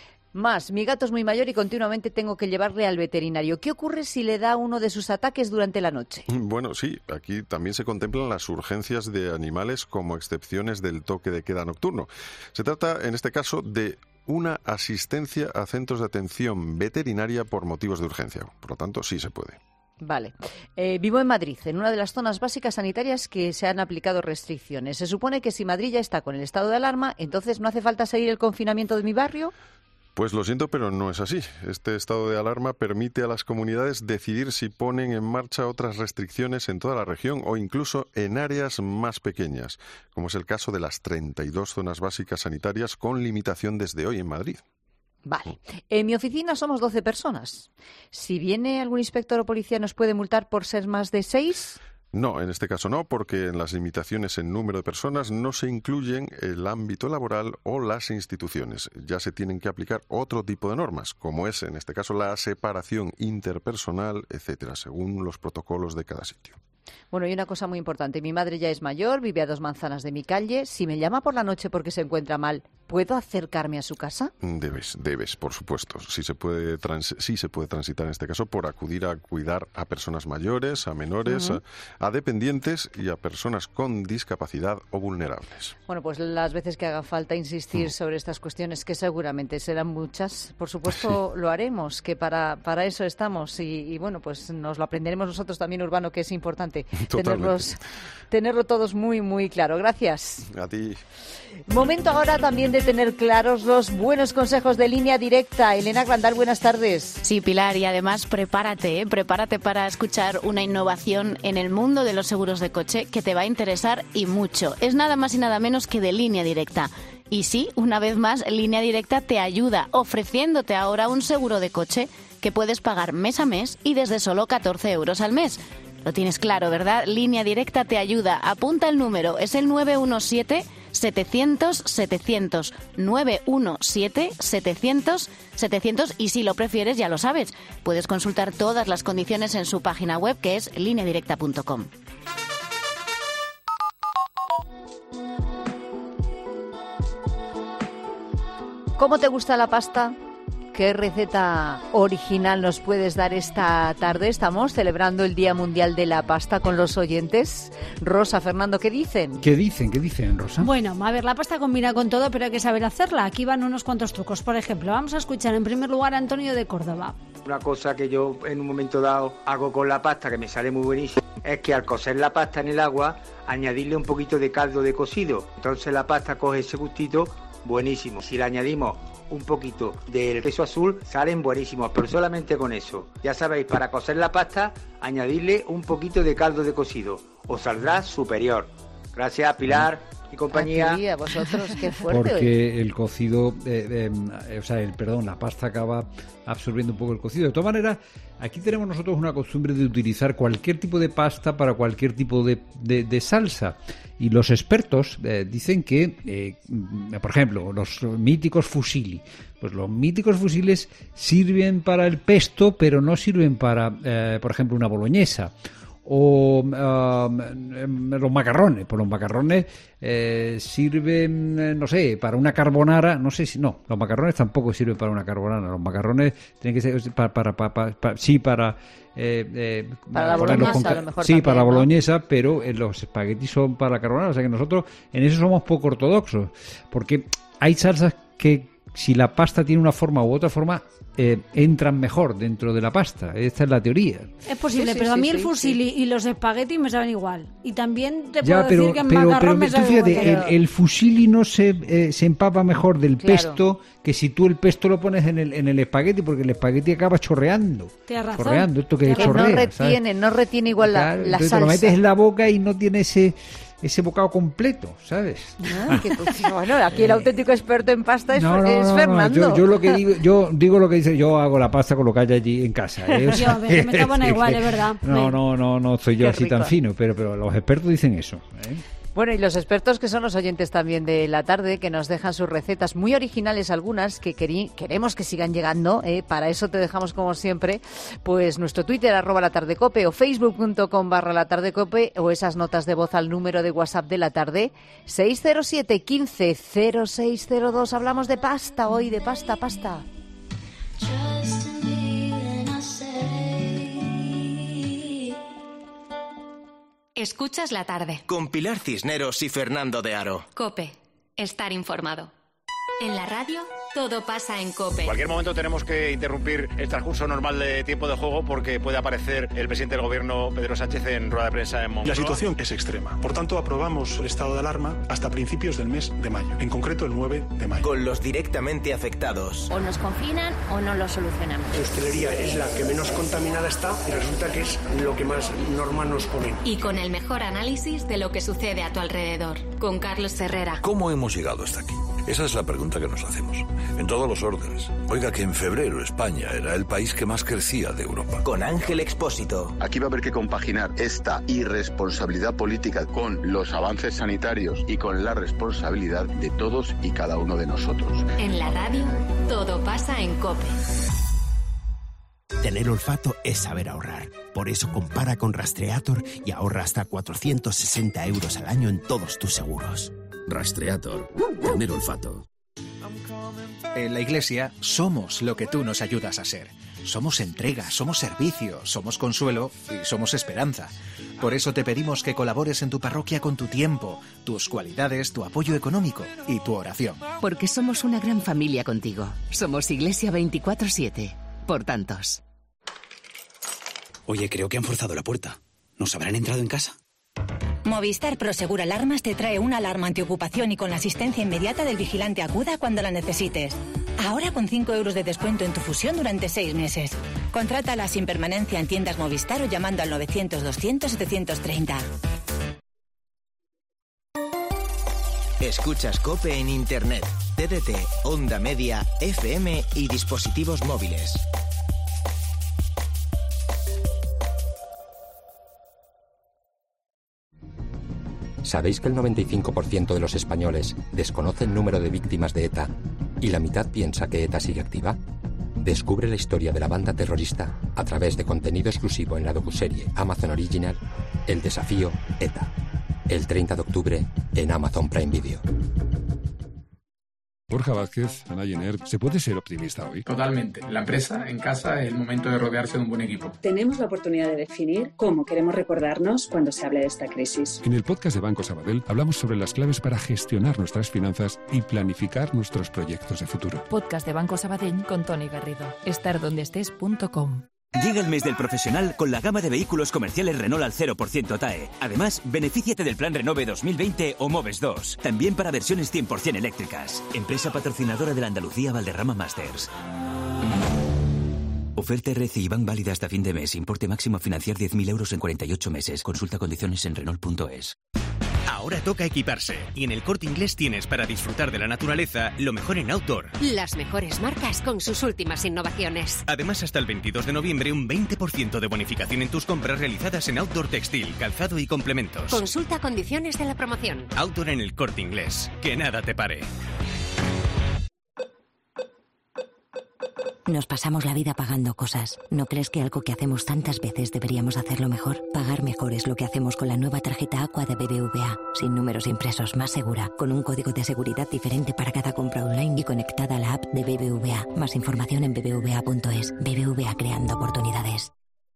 Speaker 6: Más, mi gato es muy mayor y continuamente tengo que llevarle al veterinario. ¿Qué ocurre si le da uno de sus ataques durante la noche?
Speaker 5: Bueno, sí, aquí también se contemplan las urgencias de animales como excepciones del toque de queda nocturno. Se trata, en este caso, de una asistencia a centros de atención veterinaria por motivos de urgencia. Por lo tanto, sí se puede.
Speaker 6: Vale. Vivo en Madrid, en una de las zonas básicas sanitarias que se han aplicado restricciones. Se supone que si Madrid ya está con el estado de alarma, entonces no hace falta seguir el confinamiento de mi barrio.
Speaker 5: Pues lo siento, pero no es así. Este estado de alarma permite a las comunidades decidir si ponen en marcha otras restricciones en toda la región o incluso en áreas más pequeñas, como es el caso de las 32 zonas básicas sanitarias con limitación desde hoy en Madrid.
Speaker 6: Vale. En mi oficina somos 12 personas. Si viene algún inspector o policía, ¿nos puede multar por ser más de 6?
Speaker 5: No, en este caso no, porque en las limitaciones en número de personas no se incluyen el ámbito laboral o las instituciones. Ya se tienen que aplicar otro tipo de normas, como es en este caso la separación interpersonal, etcétera, según los protocolos de cada sitio.
Speaker 6: Bueno, y una cosa muy importante. Mi madre ya es mayor, vive a 2 manzanas de mi calle. Si me llama por la noche porque se encuentra mal, ¿puedo acercarme a su casa?
Speaker 5: Debes, por supuesto. Sí se puede transitar en este caso por acudir a cuidar a personas mayores, a menores, a dependientes y a personas con discapacidad o vulnerables.
Speaker 6: Bueno, pues las veces que haga falta insistir sobre estas cuestiones, que seguramente serán muchas, por supuesto lo haremos, que para eso estamos. Y bueno, pues nos lo aprenderemos nosotros también, Urbano, que es importante tenerlo todos muy, muy claro. Gracias.
Speaker 5: A ti.
Speaker 6: Momento ahora también de tener claros los buenos consejos de Línea Directa. Elena Grandal, buenas tardes.
Speaker 20: Sí, Pilar, y además prepárate para escuchar una innovación en el mundo de los seguros de coche que te va a interesar y mucho. Es nada más y nada menos que de Línea Directa. Y sí, una vez más, Línea Directa te ayuda ofreciéndote ahora un seguro de coche que puedes pagar mes a mes y desde solo 14 euros al mes. Lo tienes claro, ¿verdad? Línea Directa te ayuda. Apunta el número, es el 917-700-700. 917-700-700 y si lo prefieres, ya lo sabes, puedes consultar todas las condiciones en su página web, que es lineadirecta.com.
Speaker 6: ¿Cómo te gusta la pasta? ¿Qué receta original nos puedes dar esta tarde? Estamos celebrando el Día Mundial de la Pasta con los oyentes. Rosa, Fernando, ¿qué dicen?
Speaker 1: ¿Qué dicen, Rosa?
Speaker 22: Bueno, a ver, la pasta combina con todo, pero hay que saber hacerla. Aquí van unos cuantos trucos. Por ejemplo, vamos a escuchar en primer lugar a Antonio de Córdoba.
Speaker 23: Una cosa que yo en un momento dado hago con la pasta, que me sale muy buenísimo, es que al cocer la pasta en el agua, añadirle un poquito de caldo de cocido. Entonces la pasta coge ese gustito buenísimo. Si le añadimos un poquito del queso azul, salen buenísimos, pero solamente con eso. Ya sabéis, para cocer la pasta, añadirle un poquito de caldo de cocido. Os saldrá superior. Gracias, Pilar y compañía.
Speaker 6: Aquí, a vosotros, qué fuerte.
Speaker 1: Porque
Speaker 6: hoy.
Speaker 1: El cocido, la pasta acaba absorbiendo un poco el cocido. De todas maneras, aquí tenemos nosotros una costumbre de utilizar cualquier tipo de pasta para cualquier tipo de salsa. Y los expertos dicen que, por ejemplo, los míticos fusilli, pues los míticos fusiles sirven para el pesto, pero no sirven para, por ejemplo, una boloñesa. O los macarrones. Pues los macarrones sirven, no sé, para una carbonara. No sé si. No, los macarrones tampoco sirven para una carbonara. Los macarrones tienen que ser para
Speaker 6: la boloñesa, a lo mejor.
Speaker 1: Sí,
Speaker 6: también,
Speaker 1: para la
Speaker 6: ¿no?
Speaker 1: boloñesa, pero los espaguetis son para la carbonara. O sea que nosotros en eso somos poco ortodoxos. Porque hay salsas que, si la pasta tiene una forma u otra forma, entran mejor dentro de la pasta. Esta es la teoría.
Speaker 22: Es posible,
Speaker 6: Sí,
Speaker 22: pero a mí el
Speaker 6: sí.
Speaker 22: fusilli y los espaguetis me saben igual. Y también te
Speaker 1: Ya,
Speaker 22: puedo decir que en macarrón me
Speaker 1: tú
Speaker 22: sabe
Speaker 1: fíjate,
Speaker 22: igual.
Speaker 1: el fusilli no se empapa mejor del
Speaker 6: Claro.
Speaker 1: pesto que si tú el pesto lo pones en el espagueti, porque el espagueti acaba chorreando.
Speaker 22: Tienes razón.
Speaker 1: Chorreando, esto que
Speaker 6: Que
Speaker 1: chorrea, ¿sabes?
Speaker 6: no retiene igual
Speaker 1: Claro,
Speaker 6: la
Speaker 1: entonces
Speaker 6: salsa.
Speaker 1: te lo metes en la boca y no tiene ese bocado completo, ¿sabes?
Speaker 6: Bueno, aquí el auténtico experto en pasta es,
Speaker 1: No,
Speaker 6: es Fernando.
Speaker 1: Yo lo que digo, yo digo lo que dice, yo hago la pasta con lo que hay allí en casa. ¿eh? O sea,
Speaker 22: Yo, me está poniendo igual, es verdad.
Speaker 1: No soy yo
Speaker 6: Qué
Speaker 1: así
Speaker 6: rico.
Speaker 1: tan fino, pero los expertos dicen eso. ¿eh?
Speaker 6: Bueno, y los expertos que son los oyentes también de la tarde, que nos dejan sus recetas muy originales, algunas que queremos que sigan llegando. Para eso te dejamos, como siempre, pues nuestro Twitter, @latardecope, o facebook.com/latardecope, o esas notas de voz al número de WhatsApp de la tarde, 607 15 0602. Hablamos de pasta hoy, de pasta.
Speaker 3: Escuchas la tarde.
Speaker 2: Con Pilar Cisneros y Fernando de Aro.
Speaker 3: COPE. Estar informado. En la radio, todo pasa en COPE.
Speaker 24: En cualquier momento tenemos que interrumpir el transcurso normal de tiempo de juego porque puede aparecer el presidente del gobierno, Pedro Sánchez, en rueda de prensa en Moncloa.
Speaker 17: La situación es extrema. Por tanto, aprobamos el estado de alarma hasta principios del mes de mayo, en concreto el 9 de mayo.
Speaker 2: Con los directamente afectados.
Speaker 20: O nos confinan o no lo solucionamos.
Speaker 25: La hostelería es la que menos contaminada está y resulta que es lo que más norma nos pone.
Speaker 3: Y con el mejor análisis de lo que sucede a tu alrededor. Con Carlos Herrera.
Speaker 26: ¿Cómo hemos llegado hasta aquí? Esa es la pregunta que nos hacemos. En todos los órdenes. Oiga, que en febrero España era el país que más crecía de Europa.
Speaker 2: Con Ángel Expósito.
Speaker 27: Aquí va a haber que compaginar esta irresponsabilidad política con los avances sanitarios y con la responsabilidad de todos y cada uno de nosotros.
Speaker 3: En la radio, todo pasa en COPE.
Speaker 28: Tener olfato es saber ahorrar. Por eso compara con Rastreator y ahorra hasta 460 euros al año en todos tus seguros.
Speaker 29: Rastreator. Tener olfato. En la Iglesia somos lo que tú nos ayudas a ser. Somos entrega, somos servicio, somos consuelo y somos esperanza. Por eso te pedimos que colabores en tu parroquia con tu tiempo, tus cualidades, tu apoyo económico y tu oración.
Speaker 30: Porque somos una gran familia contigo. Somos Iglesia 24/7. Por tantos.
Speaker 31: Oye, creo que han forzado la puerta. ¿Nos habrán entrado en casa?
Speaker 32: Movistar Prosegur Alarmas te trae una alarma antiocupación y con la asistencia inmediata del vigilante acuda cuando la necesites. Ahora con 5 euros de descuento en tu fusión durante 6 meses. Contrátala sin permanencia en tiendas Movistar o llamando al 900-200-730.
Speaker 2: Escuchas COPE en Internet, TDT, Onda Media, FM y dispositivos móviles.
Speaker 7: ¿Sabéis que el 95% de los españoles desconoce el número de víctimas de ETA y la mitad piensa que ETA sigue activa? Descubre la historia de la banda terrorista a través de contenido exclusivo en la docuserie Amazon Original El desafío ETA. El 30 de octubre en Amazon Prime Video.
Speaker 8: Borja Vázquez, Ana Jenner, ¿se puede ser optimista hoy?
Speaker 9: Totalmente. La empresa, en casa, es el momento de rodearse de un buen equipo.
Speaker 10: Tenemos la oportunidad de definir cómo queremos recordarnos cuando se hable de esta crisis.
Speaker 8: En el podcast de Banco Sabadell hablamos sobre las claves para gestionar nuestras finanzas y planificar nuestros proyectos de futuro.
Speaker 11: Podcast de Banco Sabadell con Tony Garrido. Estardondeestés.com.
Speaker 12: Llega el mes del profesional con la gama de vehículos comerciales Renault al 0% TAE. Además, benefíciate del plan Renove 2020 o Moves 2. También para versiones 100% eléctricas. Empresa patrocinadora de la Andalucía Valderrama Masters. Oferta RC y Bank válida hasta fin de mes. Importe máximo a financiar 10.000 euros en 48 meses. Consulta condiciones en Renault.es.
Speaker 13: Ahora toca equiparse. Y en el Corte Inglés tienes para disfrutar de la naturaleza lo mejor en outdoor.
Speaker 14: Las mejores marcas con sus últimas innovaciones.
Speaker 13: Además, hasta el 22 de noviembre, un 20% de bonificación en tus compras realizadas en outdoor textil, calzado y complementos.
Speaker 14: Consulta condiciones de la promoción.
Speaker 13: Outdoor en el Corte Inglés. Que nada te pare.
Speaker 15: Nos pasamos la vida pagando cosas. ¿No crees que algo que hacemos tantas veces deberíamos hacerlo mejor? Pagar mejor es lo que hacemos con la nueva tarjeta Aqua de BBVA. Sin números impresos, más segura, con un código de seguridad diferente para cada compra online y conectada a la app de BBVA. Más información en bbva.es. BBVA, creando oportunidades.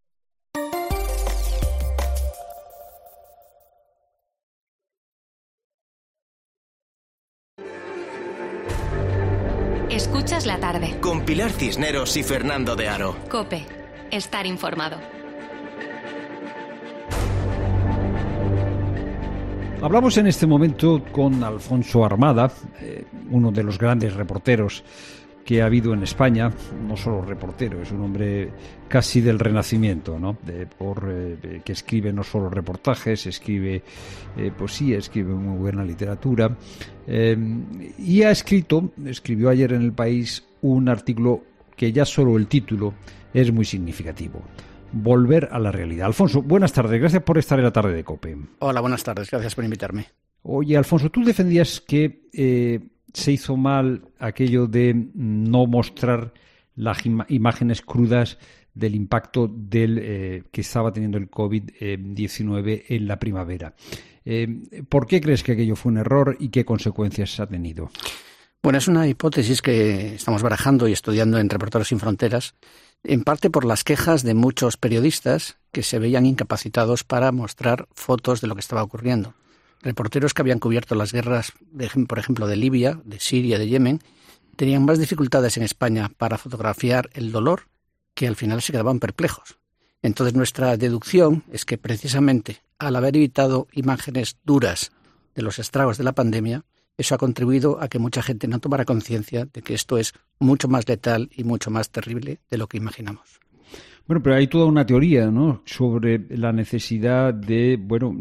Speaker 3: Escuchas la tarde.
Speaker 2: Con Pilar Cisneros y Fernando de Aro.
Speaker 3: COPE. Estar informado.
Speaker 1: Hablamos en este momento con Alfonso Armada, uno de los grandes reporteros que ha habido en España. No solo reportero, es un hombre casi del Renacimiento, ¿no? Que escribe no solo reportajes, escribe poesía, escribe muy buena literatura, y escribió ayer en El País un artículo que ya solo el título es muy significativo: Volver a la realidad. Alfonso, buenas tardes, gracias por estar en la tarde de COPE.
Speaker 18: Hola, buenas tardes, gracias por invitarme.
Speaker 1: Oye, Alfonso, tú defendías que se hizo mal aquello de no mostrar las imágenes crudas del impacto que estaba teniendo el COVID-19 en la primavera. ¿Por qué crees que aquello fue un error y qué consecuencias ha tenido?
Speaker 18: Bueno, es una hipótesis que estamos barajando y estudiando en Reporteros Sin Fronteras, en parte por las quejas de muchos periodistas que se veían incapacitados para mostrar fotos de lo que estaba ocurriendo. Reporteros que habían cubierto las guerras, por ejemplo, de Libia, de Siria, de Yemen, tenían más dificultades en España para fotografiar el dolor, que al final se quedaban perplejos. Entonces, nuestra deducción es que precisamente al haber evitado imágenes duras de los estragos de la pandemia, eso ha contribuido a que mucha gente no tomara conciencia de que esto es mucho más letal y mucho más terrible de lo que imaginamos.
Speaker 1: Bueno, pero hay toda una teoría, ¿no?, sobre la necesidad de,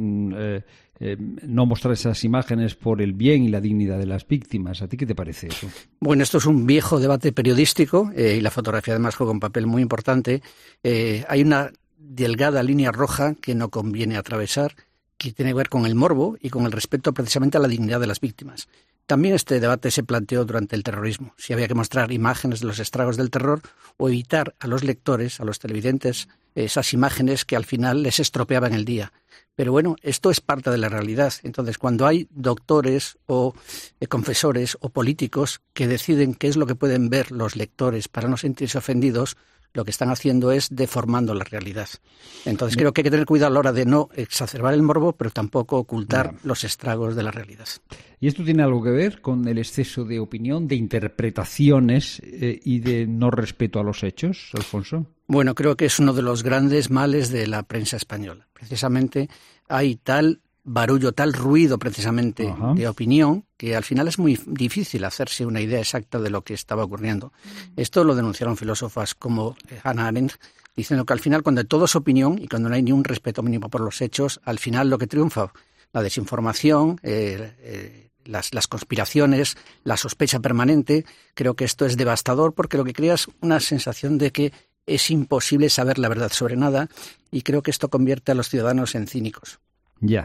Speaker 1: no mostrar esas imágenes por el bien y la dignidad de las víctimas. ¿A ti qué te parece eso?
Speaker 18: Bueno, esto es un viejo debate periodístico y la fotografía además juega un papel muy importante. Hay una delgada línea roja que no conviene atravesar, que tiene que ver con el morbo y con el respeto precisamente a la dignidad de las víctimas. También este debate se planteó durante el terrorismo, si había que mostrar imágenes de los estragos del terror o evitar a los lectores, a los televidentes, esas imágenes que al final les estropeaban el día. Pero bueno, esto es parte de la realidad. Entonces, cuando hay doctores o confesores o políticos que deciden qué es lo que pueden ver los lectores para no sentirse ofendidos, lo que están haciendo es deformando la realidad. Entonces, creo que hay que tener cuidado a la hora de no exacerbar el morbo, pero tampoco ocultar los estragos de la realidad.
Speaker 1: ¿Y esto tiene algo que ver con el exceso de opinión, de interpretaciones y de no respeto a los hechos, Alfonso?
Speaker 18: Bueno, creo que es uno de los grandes males de la prensa española. Precisamente hay tal barullo, tal ruido precisamente de opinión, que al final es muy difícil hacerse una idea exacta de lo que estaba ocurriendo. Esto lo denunciaron filósofas como Hannah Arendt, diciendo que al final cuando todo es opinión y cuando no hay ni un respeto mínimo por los hechos, al final lo que triunfa, la desinformación, las conspiraciones, la sospecha permanente. Creo que esto es devastador porque lo que crea es una sensación de que es imposible saber la verdad sobre nada y creo que esto convierte a los ciudadanos en cínicos.
Speaker 1: Ya.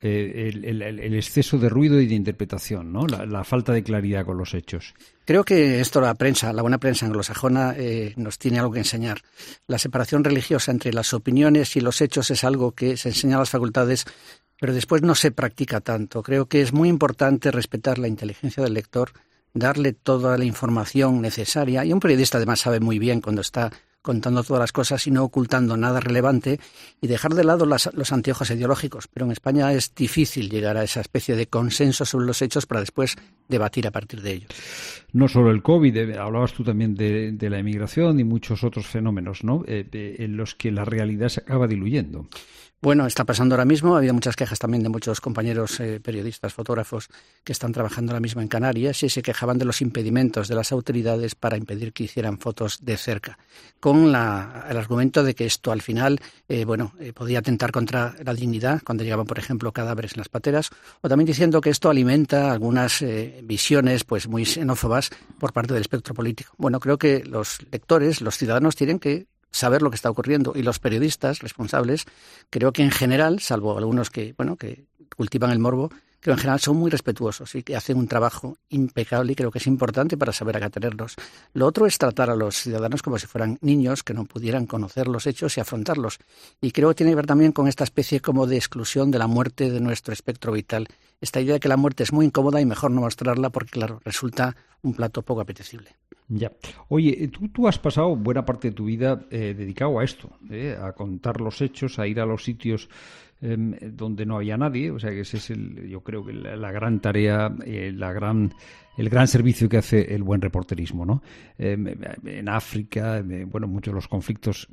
Speaker 1: el exceso de ruido y de interpretación, ¿no? La falta de claridad con los hechos.
Speaker 18: Creo que esto la buena prensa anglosajona nos tiene algo que enseñar. La separación religiosa entre las opiniones y los hechos es algo que se enseña a las facultades, pero después no se practica tanto. Creo que es muy importante respetar la inteligencia del lector, darle toda la información necesaria, y un periodista además sabe muy bien cuando está contando todas las cosas y no ocultando nada relevante, y dejar de lado los anteojos ideológicos. Pero en España es difícil llegar a esa especie de consenso sobre los hechos para después debatir a partir de ellos.
Speaker 1: No solo el COVID, hablabas tú también de la emigración y muchos otros fenómenos, ¿no? En los que la realidad se acaba diluyendo.
Speaker 18: Bueno, está pasando ahora mismo. Ha habido muchas quejas también de muchos compañeros periodistas, fotógrafos, que están trabajando ahora mismo en Canarias y se quejaban de los impedimentos de las autoridades para impedir que hicieran fotos de cerca, con el argumento de que esto al final podía atentar contra la dignidad cuando llegaban, por ejemplo, cadáveres en las pateras, o también diciendo que esto alimenta algunas visiones pues muy xenófobas por parte del espectro político. Bueno, creo que los lectores, los ciudadanos, tienen que saber lo que está ocurriendo, y los periodistas responsables, creo que en general, salvo algunos que cultivan el morbo, creo en general son muy respetuosos y que hacen un trabajo impecable, y creo que es importante para saber a qué atenernos. Lo otro es tratar a los ciudadanos como si fueran niños que no pudieran conocer los hechos y afrontarlos. Y creo que tiene que ver también con esta especie como de exclusión de la muerte de nuestro espectro vital. Esta idea de que la muerte es muy incómoda y mejor no mostrarla porque, claro, resulta un plato poco apetecible.
Speaker 1: Ya. Oye, tú has pasado buena parte de tu vida dedicado a esto, a contar los hechos, a ir a los sitios donde no había nadie. O sea, que ese es yo creo que la gran tarea, el gran servicio que hace el buen reporterismo, ¿no? En África, muchos de los conflictos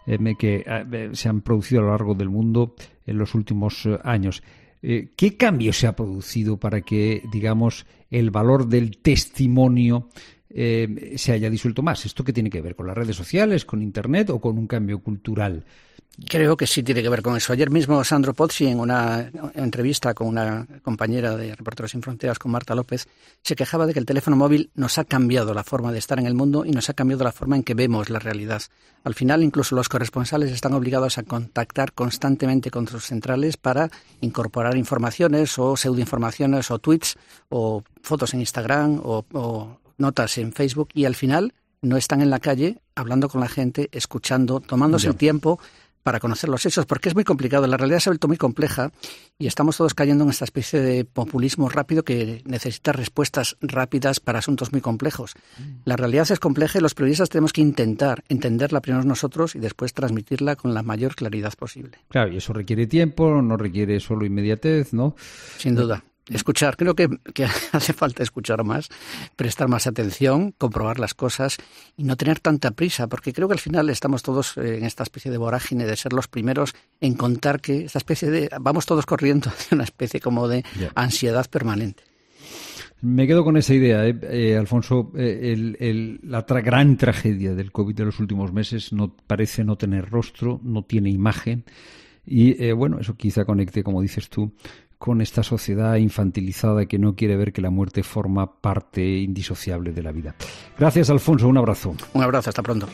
Speaker 1: que se han producido a lo largo del mundo en los últimos años. ¿Qué cambio se ha producido para que, digamos, el valor del testimonio se haya disuelto más? ¿Esto qué tiene que ver? ¿Con las redes sociales, con Internet o con un cambio cultural?
Speaker 18: Creo que sí tiene que ver con eso. Ayer mismo Sandro Pozzi, en una entrevista con una compañera de Reporteros Sin Fronteras, con Marta López, se quejaba de que el teléfono móvil nos ha cambiado la forma de estar en el mundo y nos ha cambiado la forma en que vemos la realidad. Al final, incluso los corresponsales están obligados a contactar constantemente con sus centrales para incorporar informaciones o pseudoinformaciones o tweets o fotos en Instagram o notas en Facebook, y al final no están en la calle hablando con la gente, escuchando, tomándose el tiempo para conocer los hechos, porque es muy complicado. La realidad se ha vuelto muy compleja y estamos todos cayendo en esta especie de populismo rápido que necesita respuestas rápidas para asuntos muy complejos. La realidad es compleja y los periodistas tenemos que intentar entenderla primero nosotros y después transmitirla con la mayor claridad posible.
Speaker 1: Claro, y eso requiere tiempo, no requiere solo inmediatez, ¿no?
Speaker 18: Sin duda. Escuchar, creo que hace falta escuchar más, prestar más atención, comprobar las cosas y no tener tanta prisa, porque creo que al final estamos todos en esta especie de vorágine de ser los primeros en contar, que esta especie de vamos todos corriendo hacia una especie como de ansiedad permanente.
Speaker 1: Me quedo con esa idea, Alfonso. La gran tragedia del COVID de los últimos meses parece no tener rostro, no tiene imagen y eso quizá conecte, como dices tú, con esta sociedad infantilizada que no quiere ver que la muerte forma parte indisociable de la vida. Gracias, Alfonso. Un abrazo.
Speaker 18: Un abrazo. Hasta pronto.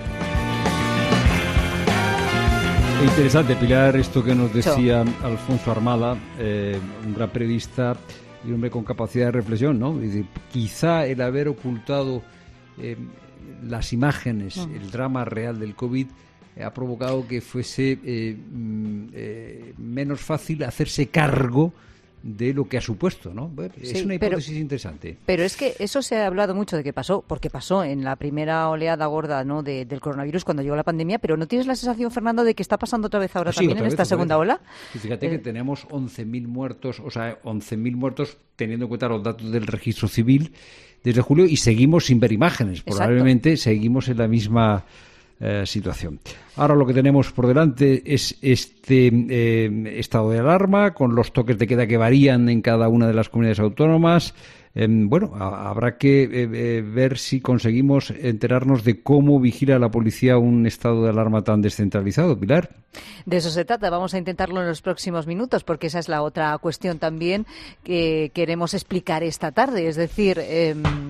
Speaker 1: Interesante, Pilar, esto que nos decía Alfonso Armada, un gran periodista y un hombre con capacidad de reflexión, ¿no? Es decir, quizá el haber ocultado las imágenes, el drama real del COVID, ha provocado que fuese menos fácil hacerse cargo de lo que ha supuesto, ¿no? Es una hipótesis interesante.
Speaker 4: Pero es que eso se ha hablado mucho de que pasó, porque pasó en la primera oleada gorda, ¿no?, del coronavirus cuando llegó la pandemia, pero ¿no tienes la sensación, Fernando, de que está pasando otra vez ahora también en esta segunda ola?
Speaker 1: Y fíjate que tenemos 11.000 muertos, 11.000 muertos teniendo en cuenta los datos del registro civil desde julio, y seguimos sin ver imágenes. Probablemente seguimos en la misma situación. Ahora lo que tenemos por delante es este estado de alarma con los toques de queda que varían en cada una de las comunidades autónomas. Habrá que ver si conseguimos enterarnos de cómo vigila la policía un estado de alarma tan descentralizado. Pilar.
Speaker 4: De eso se trata. Vamos a intentarlo en los próximos minutos, porque esa es la otra cuestión también que queremos explicar esta tarde. Es decir,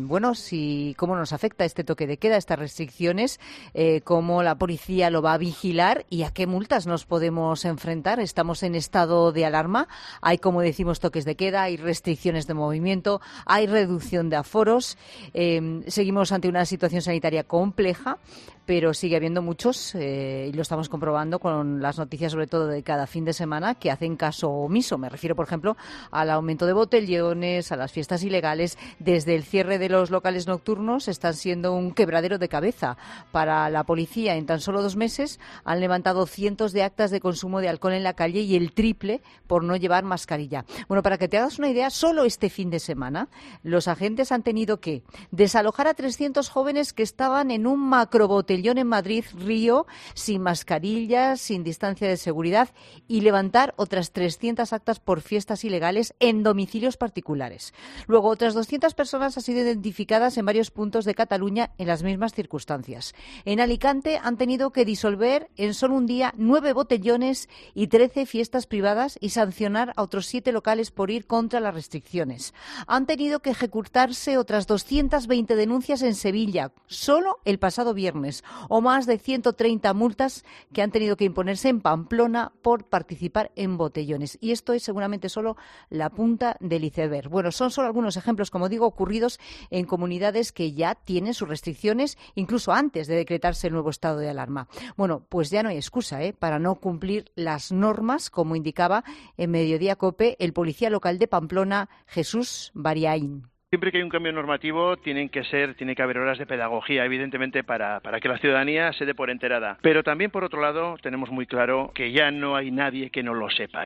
Speaker 4: bueno, cómo nos afecta este toque de queda, estas restricciones, cómo la policía lo va a vigilar y a qué multas nos podemos enfrentar. Estamos en estado de alarma. Hay, como decimos, toques de queda, hay restricciones de movimiento, hay reducción de aforos. Seguimos ante una situación sanitaria compleja, pero sigue habiendo muchos, y lo estamos comprobando con las noticias, sobre todo de cada fin de semana, que hacen caso omiso. Me refiero, por ejemplo, al aumento de botellones, a las fiestas ilegales. Desde el cierre de los locales nocturnos están siendo un quebradero de cabeza para la policía. En tan solo 2 meses han levantado cientos de actas de consumo de alcohol en la calle y el triple por no llevar mascarilla. Bueno, para que te hagas una idea, solo este fin de semana los agentes han tenido que desalojar a 300 jóvenes que estaban en un macrobotellón en Madrid, Río, sin mascarillas, sin distancia de seguridad, y levantar otras 300 actas por fiestas ilegales en domicilios particulares. Luego, otras 200 personas han sido identificadas en varios puntos de Cataluña en las mismas circunstancias. En Alicante han tenido que disolver en solo un día 9 botellones y 13 fiestas privadas y sancionar a otros 7 locales por ir contra las restricciones. Han tenido que ejecutarse otras 220 denuncias en Sevilla, solo el pasado viernes, o más de 130 multas que han tenido que imponerse en Pamplona por participar en botellones. Y esto es seguramente solo la punta del iceberg. Bueno, son solo algunos ejemplos, como digo, ocurridos en comunidades que ya tienen sus restricciones, incluso antes de decretarse el nuevo estado de alarma. Bueno, pues ya no hay excusa para no cumplir las normas, como indicaba en Mediodía COPE el policía local de Pamplona, Jesús Bariaín.
Speaker 5: Siempre que hay un cambio normativo tiene que haber horas de pedagogía, evidentemente, para que la ciudadanía se dé por enterada. Pero también, por otro lado, tenemos muy claro que ya no hay nadie que no lo sepa.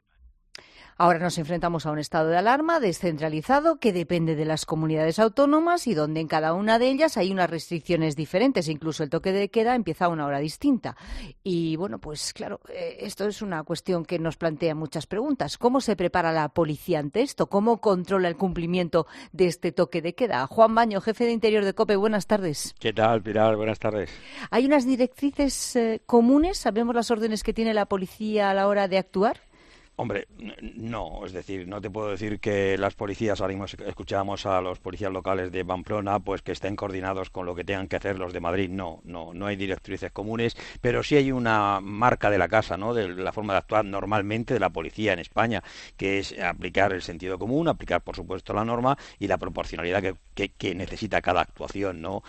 Speaker 4: Ahora nos enfrentamos a un estado de alarma descentralizado que depende de las comunidades autónomas y donde en cada una de ellas hay unas restricciones diferentes. Incluso el toque de queda empieza a una hora distinta. Y bueno, pues claro, esto es una cuestión que nos plantea muchas preguntas. ¿Cómo se prepara la policía ante esto? ¿Cómo controla el cumplimiento de este toque de queda? Juan Baño, jefe de Interior de COPE, buenas tardes.
Speaker 6: ¿Qué tal, Pilar? Buenas tardes.
Speaker 4: ¿Hay unas directrices comunes? ¿Sabemos las órdenes que tiene la policía a la hora de actuar?
Speaker 6: Hombre, no, es decir, no te puedo decir que las policías, ahora mismo escuchábamos a los policías locales de Pamplona, pues que estén coordinados con lo que tengan que hacer los de Madrid. No hay directrices comunes, pero sí hay una marca de la casa, ¿no? De la forma de actuar normalmente de la policía en España, que es aplicar el sentido común, aplicar, por supuesto, la norma y la proporcionalidad que necesita cada actuación, ¿no?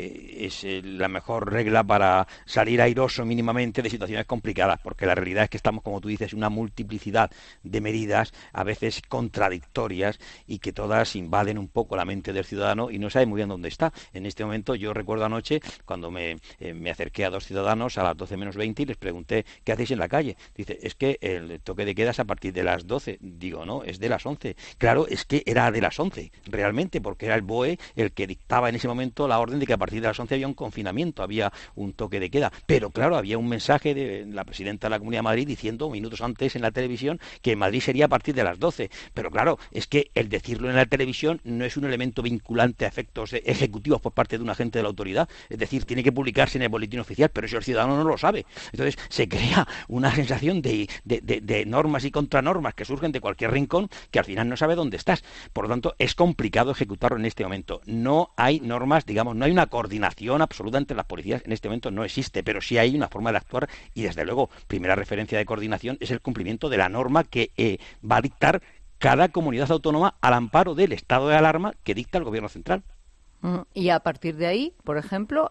Speaker 6: Es la mejor regla para salir airoso mínimamente de situaciones complicadas, porque la realidad es que estamos, como tú dices, una multiplicidad de medidas a veces contradictorias y que todas invaden un poco la mente del ciudadano y no sabe muy bien dónde está. En este momento yo recuerdo anoche cuando me acerqué a 2 ciudadanos a las 12 menos 20 y les pregunté ¿qué hacéis en la calle? Dice, es que el toque de queda es a partir de las 12. Digo, no, es de las 11. Claro, es que era de las 11 realmente, porque era el BOE el que dictaba en ese momento la orden de que a partir de las 11 había un confinamiento, había un toque de queda. Pero claro, había un mensaje de la presidenta de la Comunidad de Madrid diciendo minutos antes en la televisión que en Madrid sería a partir de las 12. Pero claro, es que el decirlo en la televisión no es un elemento vinculante a efectos ejecutivos por parte de un agente de la autoridad. Es decir, tiene que publicarse en el boletín oficial, pero eso el ciudadano no lo sabe. Entonces se crea una sensación de normas y contranormas que surgen de cualquier rincón que al final no sabe dónde estás. Por lo tanto, es complicado ejecutarlo en este momento. No hay normas, digamos, no hay una coordinación absoluta entre las policías. En este momento no existe, pero sí hay una forma de actuar y desde luego, primera referencia de coordinación es el cumplimiento de la norma que va a dictar cada comunidad autónoma al amparo del estado de alarma que dicta el gobierno central.
Speaker 4: Y a partir de ahí, por ejemplo,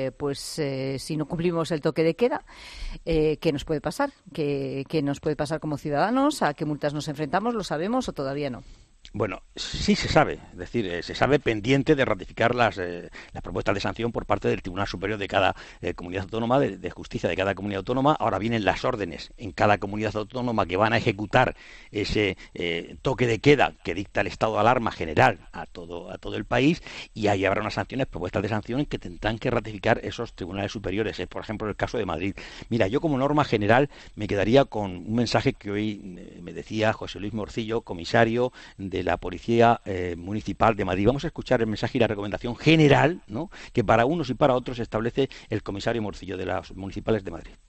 Speaker 4: si no cumplimos el toque de queda, ¿qué nos puede pasar? ¿Qué nos puede pasar como ciudadanos? ¿A qué multas nos enfrentamos? ¿Lo sabemos o todavía no?
Speaker 6: Bueno, sí se sabe, es decir, se sabe pendiente de ratificar las propuestas de sanción por parte del Tribunal Superior de cada comunidad autónoma, de justicia de cada comunidad autónoma. Ahora vienen las órdenes en cada comunidad autónoma que van a ejecutar ese toque de queda que dicta el estado de alarma general a todo el país, y ahí habrá unas sanciones, propuestas de sanción que tendrán que ratificar esos tribunales superiores. Por ejemplo, el caso de Madrid. Mira, yo como norma general me quedaría con un mensaje que hoy me decía José Luis Morcillo, comisario de la Policía Municipal de Madrid. Vamos a escuchar el mensaje y la recomendación general, ¿no?, que para unos y para otros establece el comisario Morcillo de las municipales de Madrid.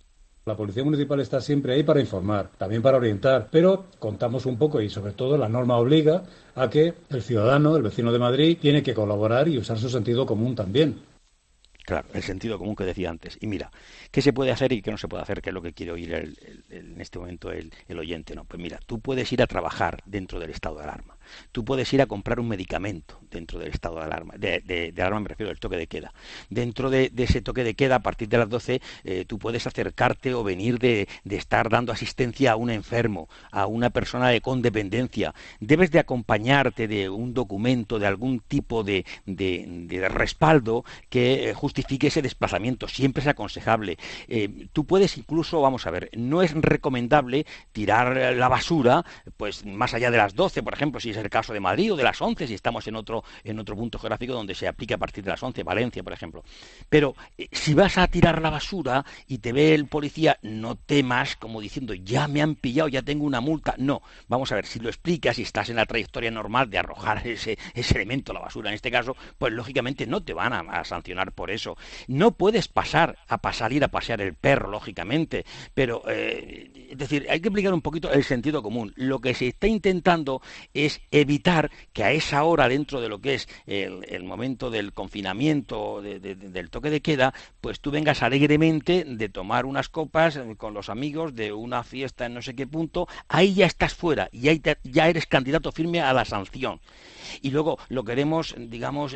Speaker 16: La Policía Municipal está siempre ahí para informar, también para orientar, pero contamos un poco y sobre todo la norma obliga a que el ciudadano, el vecino de Madrid, tiene que colaborar y usar su sentido común también.
Speaker 6: Claro, el sentido común que decía antes. Y mira, ¿qué se puede hacer y qué no se puede hacer? Que es lo que quiere oír en este momento el oyente, ¿no? Pues mira, tú puedes ir a trabajar dentro del estado de alarma. Tú puedes ir a comprar un medicamento dentro del estado de alarma. De alarma me refiero al toque de queda. Dentro de ese toque de queda, a partir de las 12, tú puedes acercarte o venir de estar dando asistencia a un enfermo, a una persona con dependencia. Debes de acompañarte de un documento, de algún tipo de respaldo que justifique ese desplazamiento. Siempre es aconsejable. Tú puedes incluso, vamos a ver, no es recomendable tirar la basura pues más allá de las 12, por ejemplo, si es el caso de Madrid, o de las 11, si estamos en otro punto geográfico donde se aplica a partir de las 11, Valencia, por ejemplo. Pero si vas a tirar la basura y te ve el policía, no temas como diciendo, ya me han pillado, ya tengo una multa. No, vamos a ver, si lo explicas y estás en la trayectoria normal de arrojar ese elemento, la basura en este caso, pues lógicamente no te van a sancionar por eso. No puedes salir a pasear el perro, lógicamente, pero es decir, hay que explicar un poquito el sentido común. Lo que se está intentando es evitar que a esa hora, dentro de lo que es el momento del confinamiento, del toque de queda, pues tú vengas alegremente de tomar unas copas con los amigos, de una fiesta en no sé qué punto, ahí ya estás fuera y ahí ya eres candidato firme a la sanción. Y luego lo queremos, digamos,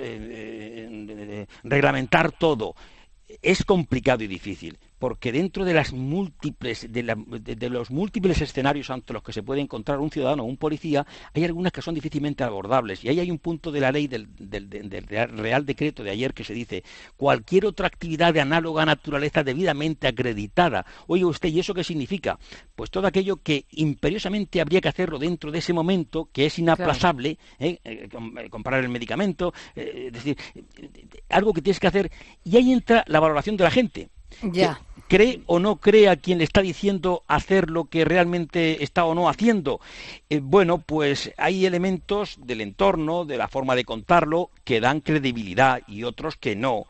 Speaker 6: reglamentar todo. Es complicado y difícil, porque dentro de los múltiples escenarios ante los que se puede encontrar un ciudadano o un policía, hay algunas que son difícilmente abordables. Y ahí hay un punto de la ley del Real Decreto de ayer que se dice: cualquier otra actividad de análoga naturaleza debidamente acreditada. Oiga usted, ¿y eso qué significa? Pues todo aquello que imperiosamente habría que hacerlo dentro de ese momento, que es inaplazable, comprar el medicamento, es decir, algo que tienes que hacer, y ahí entra la valoración de la gente.
Speaker 4: Ya.
Speaker 6: ¿Cree o no cree a quien le está diciendo hacer lo que realmente está o no haciendo? Bueno, pues hay elementos del entorno, de la forma de contarlo, que dan credibilidad y otros que no.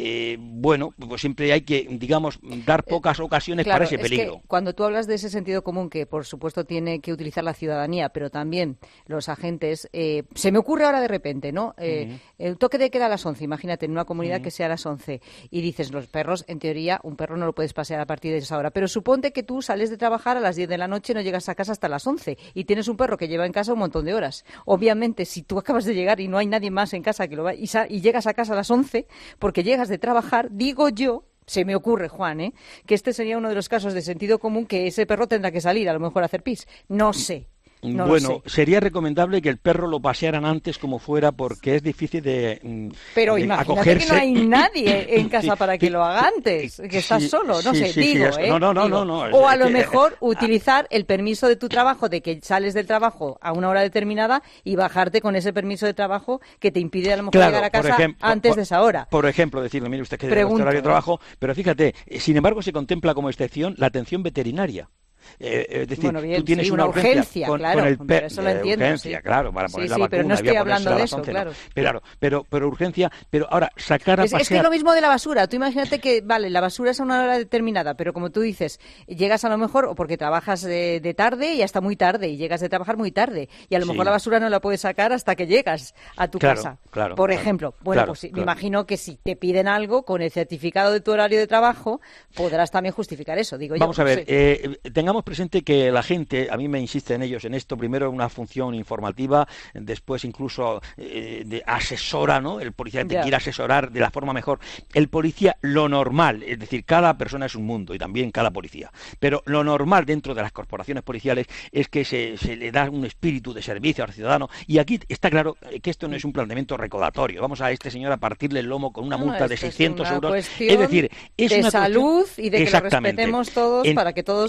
Speaker 6: Bueno, pues siempre hay que, digamos, dar pocas ocasiones para ese peligro.
Speaker 4: Es que cuando tú hablas de ese sentido común que, por supuesto, tiene que utilizar la ciudadanía, pero también los agentes, se me ocurre ahora de repente, ¿no? El toque de queda a las 11, imagínate, en una comunidad que sea a las 11, y dices, los perros, en teoría, un perro no lo puedes pasear a partir de esa hora, pero suponte que tú sales de trabajar a las 10 de la noche y no llegas a casa hasta las 11 y tienes un perro que lleva en casa un montón de horas. Obviamente, si tú acabas de llegar y no hay nadie más en casa que lo va y llegas a casa a las 11 porque llegas de trabajar, digo yo, se me ocurre, Juan, que este sería uno de los casos de sentido común, que ese perro tendrá que salir a lo mejor a hacer pis. No sé. No
Speaker 6: bueno, sería recomendable que el perro lo pasearan antes como fuera, porque es difícil de
Speaker 4: pero
Speaker 6: de
Speaker 4: imagínate
Speaker 6: acogerse.
Speaker 4: Que no hay nadie en casa para que lo haga antes, que estás solo, no sé, digo,
Speaker 6: No.
Speaker 4: O a lo mejor utilizar el permiso de tu trabajo, de que sales del trabajo a una hora determinada y bajarte con ese permiso de trabajo que te impide a lo mejor llegar a casa antes de esa hora.
Speaker 6: Por ejemplo, decirle, mire usted que es horario de trabajo, pero fíjate, sin embargo se contempla como excepción la atención veterinaria. Es decir,
Speaker 4: bueno, bien,
Speaker 6: tú tienes
Speaker 4: sí,
Speaker 6: una urgencia
Speaker 4: claro,
Speaker 6: con el perro,
Speaker 4: eso lo entiendo,
Speaker 6: urgencia, claro, para poner la vacuna,
Speaker 4: pero no estoy hablando de eso,
Speaker 6: 11,
Speaker 4: claro.
Speaker 6: No. Pero urgencia, pero ahora sacar a pasear...
Speaker 4: Es que es lo mismo de la basura. Tú imagínate que, vale, la basura es a una hora determinada, pero como tú dices, llegas a lo mejor o porque trabajas de tarde y hasta muy tarde, y llegas de trabajar muy tarde, y a lo mejor la basura no la puedes sacar hasta que llegas a tu casa, por ejemplo. Bueno, pues me imagino que si te piden algo con el certificado de tu horario de trabajo, podrás también justificar eso, digo yo.
Speaker 6: Vamos a ver, tengamos presente que la gente, a mí me insisten ellos en esto, primero una función informativa, después incluso de asesora, ¿no? El policía te quiere asesorar de la forma mejor. El policía, lo normal, es decir, cada persona es un mundo y también cada policía, pero lo normal dentro de las corporaciones policiales es que se le da un espíritu de servicio al ciudadano, y aquí está claro que esto no es un planteamiento recaudatorio. Vamos a este señor a partirle el lomo con una multa de 600 euros. Es decir, es
Speaker 4: de
Speaker 6: una
Speaker 4: salud y de que lo respetemos todos para que todos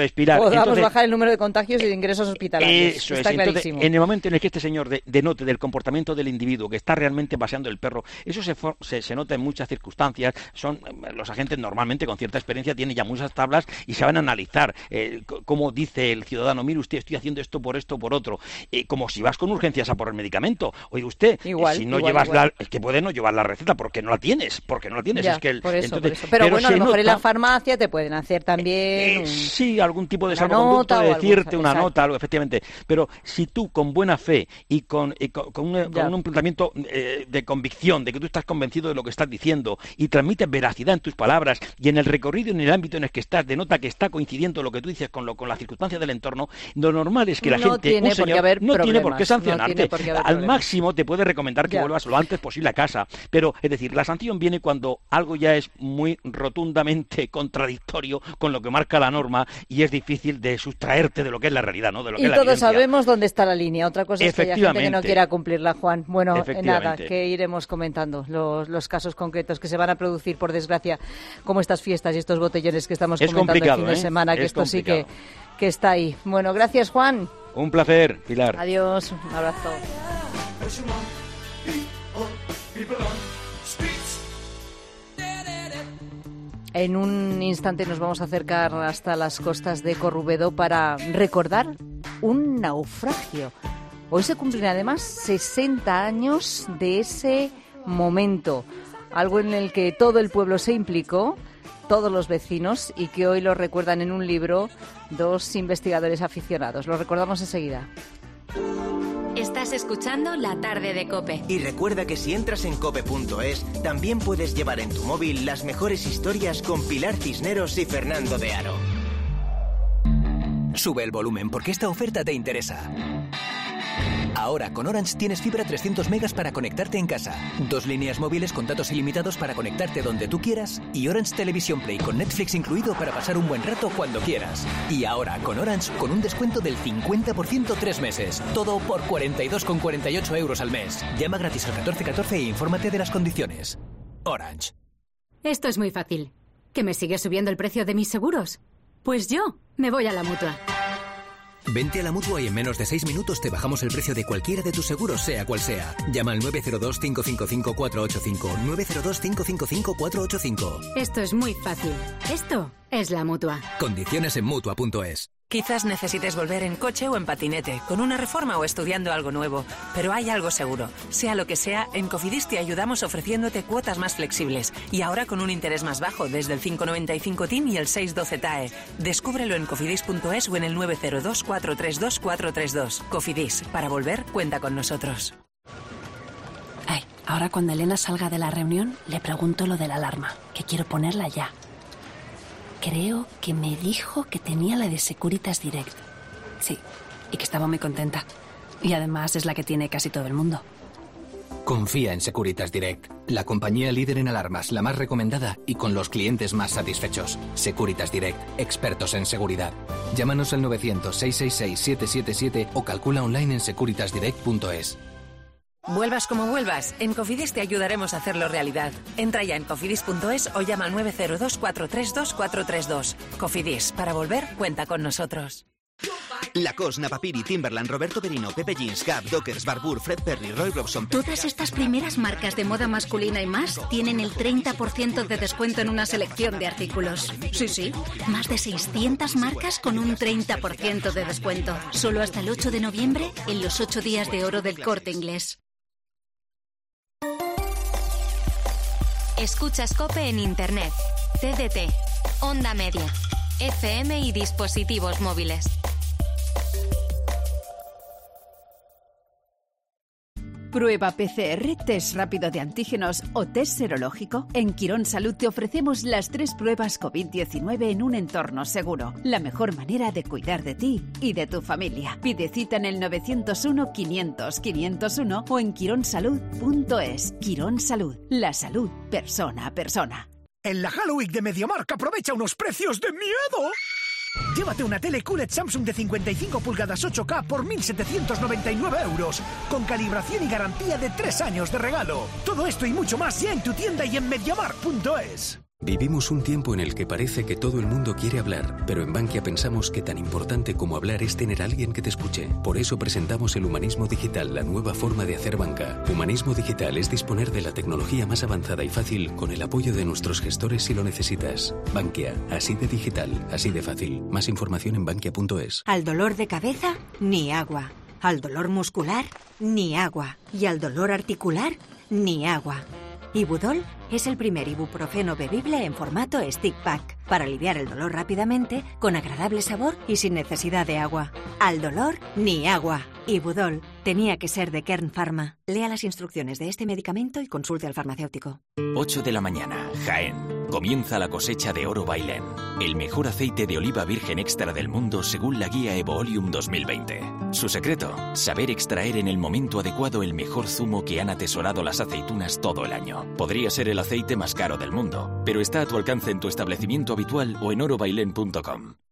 Speaker 6: Entonces, Pilar...
Speaker 4: Podamos bajar el número de contagios y de ingresos hospitalarios.
Speaker 6: Eso
Speaker 4: está
Speaker 6: es.
Speaker 4: clarísimo.
Speaker 6: Entonces, en el momento en el que este señor denote del comportamiento del individuo que está realmente paseando el perro, eso se nota en muchas circunstancias. Los agentes normalmente con cierta experiencia tienen ya muchas tablas y saben analizar cómo dice el ciudadano, mire usted, estoy haciendo esto, por otro. Como si vas con urgencias a por el medicamento. Oye usted, si no llevas es que puede no llevar la receta porque no la tienes.
Speaker 4: Ya,
Speaker 6: es que
Speaker 4: por eso. Pero bueno, a lo mejor en la farmacia te pueden hacer también...
Speaker 6: sí, algún tipo de salvoconducto, decirte una nota, algo, efectivamente. Pero si tú con buena fe y con un planteamiento de convicción, de que tú estás convencido de lo que estás diciendo y transmites veracidad en tus palabras y en el recorrido, en el ámbito en el que estás, denota que está coincidiendo lo que tú dices con las circunstancias del entorno, lo normal es que la gente, un señor, no tiene por qué sancionarte. Al máximo te puede recomendar que vuelvas lo antes posible a casa. Pero, es decir, la sanción viene cuando algo ya es muy rotundamente contradictorio con lo que marca la norma y es difícil de sustraerte de lo que es la realidad, ¿no? De lo que es la
Speaker 4: todos sabemos dónde está la línea. Otra cosa es que haya gente que no quiera cumplirla, Juan. Bueno, nada, que iremos comentando los casos concretos que se van a producir, por desgracia, como estas fiestas y estos botellones que estamos comentando el fin de semana, que esto sí que está ahí. Bueno, gracias, Juan.
Speaker 6: Un placer, Pilar.
Speaker 4: Adiós, un abrazo. En un instante nos vamos a acercar hasta las costas de Corrubedo para recordar un naufragio. Hoy se cumplen además 60 años de ese momento, algo en el que todo el pueblo se implicó, todos los vecinos, y que hoy lo recuerdan en un libro dos investigadores aficionados. Lo recordamos enseguida.
Speaker 3: Estás escuchando La Tarde de COPE.
Speaker 2: Y recuerda que si entras en cope.es, también puedes llevar en tu móvil las mejores historias con Pilar Cisneros y Fernando de Aro.
Speaker 17: Sube el volumen porque esta oferta te interesa. Ahora con Orange tienes fibra 300 megas para conectarte en casa, 2 líneas móviles con datos ilimitados para conectarte donde tú quieras y Orange Televisión Play con Netflix incluido para pasar un buen rato cuando quieras. Y ahora con Orange con un descuento del 50% 3 meses. Todo por 42,48 euros al mes. Llama gratis al 1414 e infórmate de las condiciones. Orange.
Speaker 14: Esto es muy fácil. ¿Que me sigue subiendo el precio de mis seguros? Pues yo me voy a la Mutua.
Speaker 17: Vente a la Mutua y en menos de 6 minutos te bajamos el precio de cualquiera de tus seguros, sea cual sea. Llama al 902-555-485. 902-555-485.
Speaker 14: Esto es muy fácil. Esto es la Mutua.
Speaker 17: Condiciones en Mutua.es.
Speaker 19: Quizás necesites volver en coche o en patinete, con una reforma o estudiando algo nuevo. Pero hay algo seguro. Sea lo que sea, en Cofidis te ayudamos ofreciéndote cuotas más flexibles. Y ahora con un interés más bajo, desde el 5,95 TIN y el 6,12 TAE. Descúbrelo en cofidis.es o en el 902-432-432. Cofidis, para volver, cuenta con nosotros.
Speaker 20: Ay, ahora cuando Elena salga de la reunión, le pregunto lo de la alarma, que quiero ponerla ya. Creo que me dijo que tenía la de Securitas Direct. Sí, y que estaba muy contenta. Y además es la que tiene casi todo el mundo.
Speaker 17: Confía en Securitas Direct, la compañía líder en alarmas, la más recomendada y con los clientes más satisfechos. Securitas Direct, expertos en seguridad. Llámanos al 900-666-777 o calcula online en securitasdirect.es.
Speaker 19: Vuelvas como vuelvas, en Cofidis te ayudaremos a hacerlo realidad. Entra ya en cofidis.es o llama al 902-432-432. Cofidis, para volver, cuenta con nosotros.
Speaker 2: Lacoste, Napapiri, Timberland, Roberto Perino, Pepe Jeans, Gap, Dockers, Barbour, Fred Perry, Roy Robson...
Speaker 21: Todas estas primeras marcas de moda masculina y más tienen el 30% de descuento en una selección de artículos. Sí, más de 600 marcas con un 30% de descuento. Solo hasta el 8 de noviembre en los 8 días de oro del Corte Inglés.
Speaker 3: Escuchas COPE en Internet, TDT, Onda Media, FM y dispositivos móviles.
Speaker 22: Prueba PCR, test rápido de antígenos o test serológico. En Quirón Salud te ofrecemos las 3 pruebas COVID-19 en un entorno seguro. La mejor manera de cuidar de ti y de tu familia. Pide cita en el 901-500-501 o en quironsalud.es. Quirón Salud, la salud persona a persona.
Speaker 23: En la Halloween de MediaMarkt aprovecha unos precios de miedo. Llévate una tele QLED Samsung de 55 pulgadas 8K por 1.799 euros, con calibración y garantía de 3 años de regalo. Todo esto y mucho más ya en tu tienda y en MediaMarkt.es.
Speaker 7: Vivimos un tiempo en el que parece que todo el mundo quiere hablar, pero en Bankia pensamos que tan importante como hablar es tener a alguien que te escuche. Por eso presentamos el Humanismo Digital, la nueva forma de hacer banca. Humanismo Digital es disponer de la tecnología más avanzada y fácil con el apoyo de nuestros gestores si lo necesitas. Bankia, así de digital, así de fácil. Más información en bankia.es.
Speaker 9: Al dolor de cabeza, ni agua. Al dolor muscular, ni agua. Y al dolor articular, ni agua. Ibudol es el primer ibuprofeno bebible en formato stick pack para aliviar el dolor rápidamente, con agradable sabor y sin necesidad de agua. Al dolor, ni agua. Ibudol tenía que ser de Kern Pharma. Lea las instrucciones de este medicamento y consulte al farmacéutico.
Speaker 12: 8 de la mañana, Jaén. Comienza la cosecha de Oro Bailén, el mejor aceite de oliva virgen extra del mundo según la guía Evoolium 2020. Su secreto, saber extraer en el momento adecuado el mejor zumo que han atesorado las aceitunas todo el año. Podría ser el aceite más caro del mundo, pero está a tu alcance en tu establecimiento habitual o en orobailén.com.